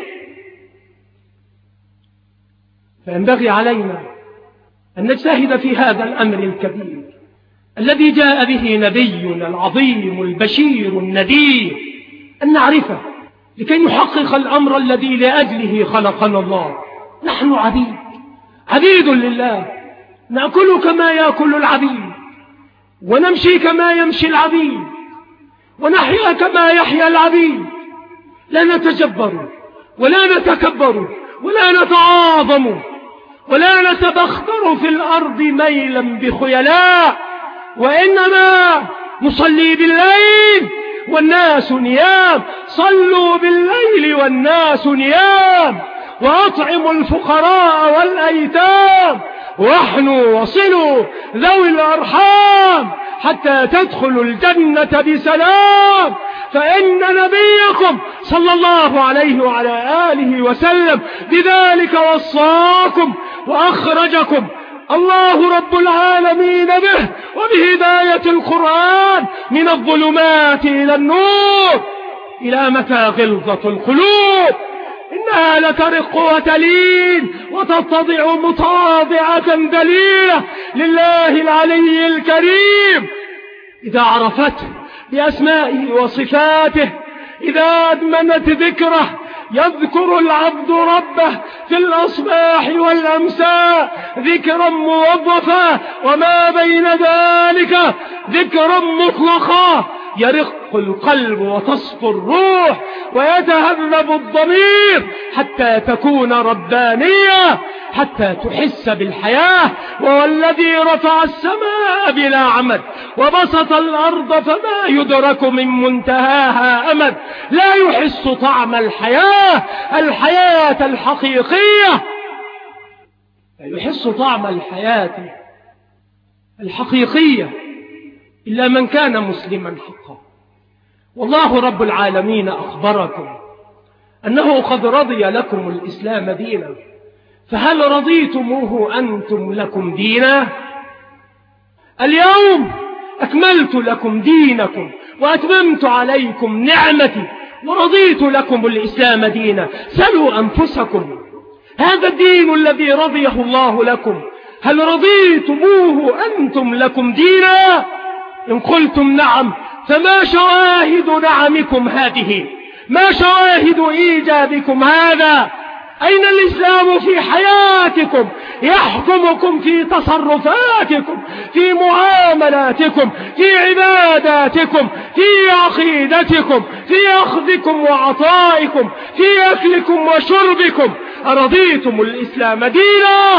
فينبغي علينا أن نجتهد في هذا الأمر الكبير الذي جاء به نبينا العظيم البشير النذير، أن نعرفه لكي نحقق الأمر الذي لأجله خلقنا الله. نحن عبيد لله، نأكل كما يأكل العبيد، ونمشي كما يمشي العبيد، ونحيا كما يحيا العبيد. لا نتجبر ولا نتكبر ولا نتعاظم ولا نتبختر في الأرض ميلا بخيلاء، وإنما نصلي بالليل والناس نيام. صلوا بالليل والناس نيام، وأطعموا الفقراء والأيتام، واحنوا وصلوا ذوي الأرحام حتى تدخلوا الجنة بسلام، فإن نبيكم صلى الله عليه وعلى آله وسلم بذلك وصاكم وأخرجكم الله رب العالمين به وبهداية القرآن من الظلمات إلى النور. إلى متى غلظة القلوب؟ إنها لترق وتلين وتتضع متواضعة ذليلة لله العلي الكريم إذا عرفته بأسمائه وصفاته، إذا أدمنت ذكره يذكر العبد ربه في الأصباح والأمساء ذكرا موظفا، وما بين ذلك ذكرا مطلقا يرق القلب وتصفو الروح ويتهذب الضمير حتى تكون ربانية، حتى تحس بالحياة. وهو الذي رفع السماء بلا عمد وبسط الأرض فما يدرك من منتهاها أمد، لا يحس طعم الحياة الحقيقية، لا يحس طعم الحياة الحقيقية إلا من كان مسلما حقا. والله رب العالمين أخبركم أنه قد رضي لكم الإسلام دينا، فهل رضيتموه أنتم لكم دينا؟ اليوم أكملت لكم دينكم وأتممت عليكم نعمتي ورضيت لكم الإسلام دينا. سلوا أنفسكم، هذا الدين الذي رضيه الله لكم هل رضيتموه أنتم لكم دينا؟ إن قلتم نعم فما شواهد نعمكم هذه؟ ما شواهد إيجابكم هذا؟ أين الإسلام في حياتكم؟ يحكمكم في تصرفاتكم، في معاملاتكم، في عباداتكم، في عقيدتكم، في أخذكم وعطائكم، في أكلكم وشربكم. أرضيتم الإسلام دينا؟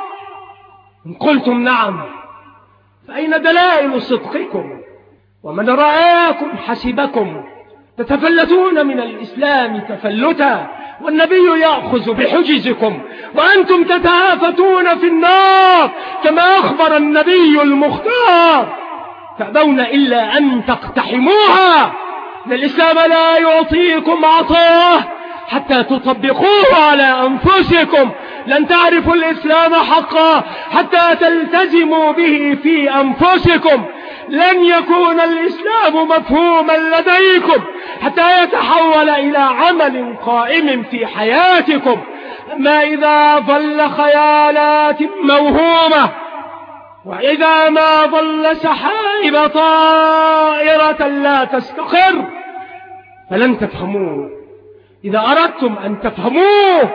إن قلتم نعم فأين دلائل صدقكم؟ ومن رآكم حسبكم تتفلتون من الإسلام تفلتا، والنبي يأخذ بحجزكم وأنتم تتهافتون في النار كما أخبر النبي المختار. تأبون إلا أن تقتحموها، إن الإسلام لا يعطيكم عطاه حتى تطبقوه على أنفسكم. لن تعرفوا الإسلام حقا حتى تلتزموا به في أنفسكم. لن يكون الإسلام مفهوما لديكم حتى يتحول إلى عمل قائم في حياتكم. أما إذا ظل خيالات موهومة، وإذا ما ظل سحائب طائرة لا تستقر، فلن تفهموه. إذا أردتم أن تفهموه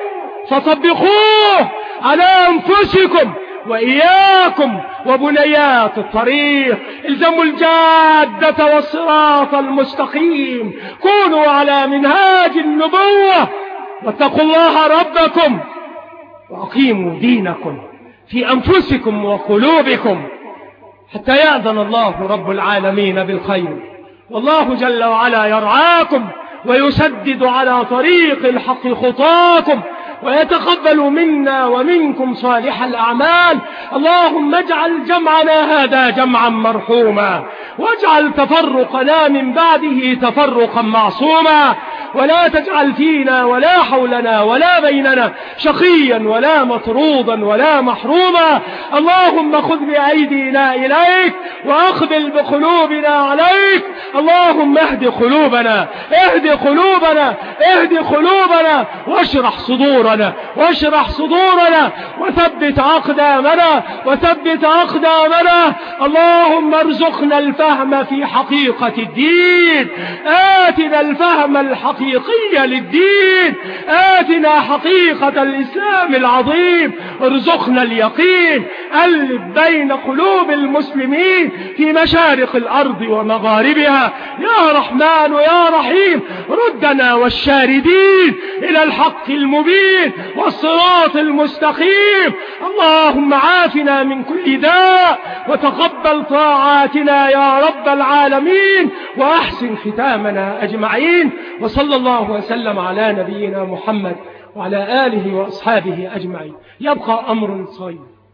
فطبقوه على أنفسكم وإياكم وبنيات الطريق. الزموا الجادة والصراط المستقيم، كونوا على منهاج النبوة، واتقوا الله ربكم وأقيموا دينكم في أنفسكم وقلوبكم حتى يأذن الله رب العالمين بالخير. والله جل وعلا يرعاكم ويسدد على طريق الحق خطاكم، ويتقبل منا ومنكم صالح الأعمال. اللهم اجعل جمعنا هذا جمعا مرحوما، واجعل تفرقنا من بعده تفرقا معصوما، ولا تجعل فينا ولا حولنا ولا بيننا شقيا ولا مطرودا ولا محروما. اللهم خذ بأيدينا إليك وأقبل بقلوبنا عليك. اللهم اهد قلوبنا، اهد قلوبنا، اهد قلوبنا، واشرح صدورنا، واشرح صدورنا، وثبت أقدامنا، وثبت أقدامنا. اللهم ارزقنا الفهم في حقيقة الدين، آتنا الفهم الحقيقي للدين، آتنا حقيقة الإسلام العظيم، ارزقنا اليقين. ألف بين قلوب المسلمين في مشارق الأرض ومغاربها. يا رحمن يا رحيم، ردنا والشاردين إلى الحق المبين والصراط المستقيم. اللهم عافنا من كل داء، وتقبل طاعاتنا يا رب العالمين، وأحسن ختامنا أجمعين. وصلى الله وسلم على نبينا محمد وعلى آله وأصحابه أجمعين. يبقى أمر صغير،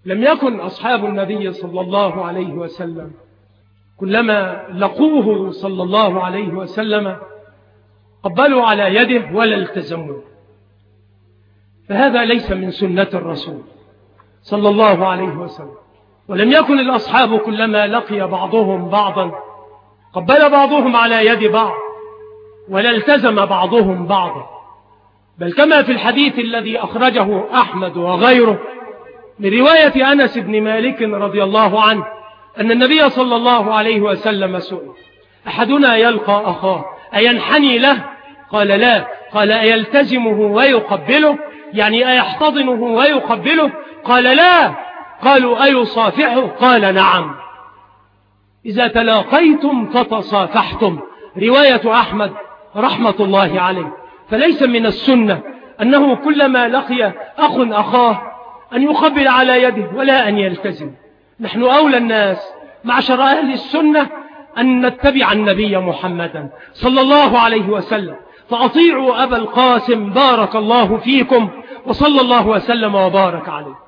لم يكن أصحاب النبي صلى الله عليه وسلم كلما لقوه صلى الله عليه وسلم قبلوا على يده ولا التزموه، فهذا ليس من سنة الرسول صلى الله عليه وسلم. ولم يكن الأصحاب كلما لقي بعضهم بعضا قبل بعضهم على يد بعض ولا التزم بعضهم بعضا، بل كما في الحديث الذي أخرجه أحمد وغيره من رواية أنس بن مالك رضي الله عنه أن النبي صلى الله عليه وسلم سئل: أحدنا يلقى أخاه أينحني له؟ قال: لا. قال: أيلتزمه ويقبله؟ يعني أيحتضنه ويقبله؟ قال: لا. قالوا: أيصافحه؟ قال: نعم. إذا تلاقيتم فتصافحتم، رواية أحمد رحمة الله عليه. فليس من السنة أنه كلما لقي أخ أخاه أن يقبل على يده ولا أن يلتزم. نحن أولى الناس معشر أهل السنة أن نتبع النبي محمدا صلى الله عليه وسلم، فأطيعوا أبا القاسم بارك الله فيكم، وصلى الله وسلم وبارك عليه.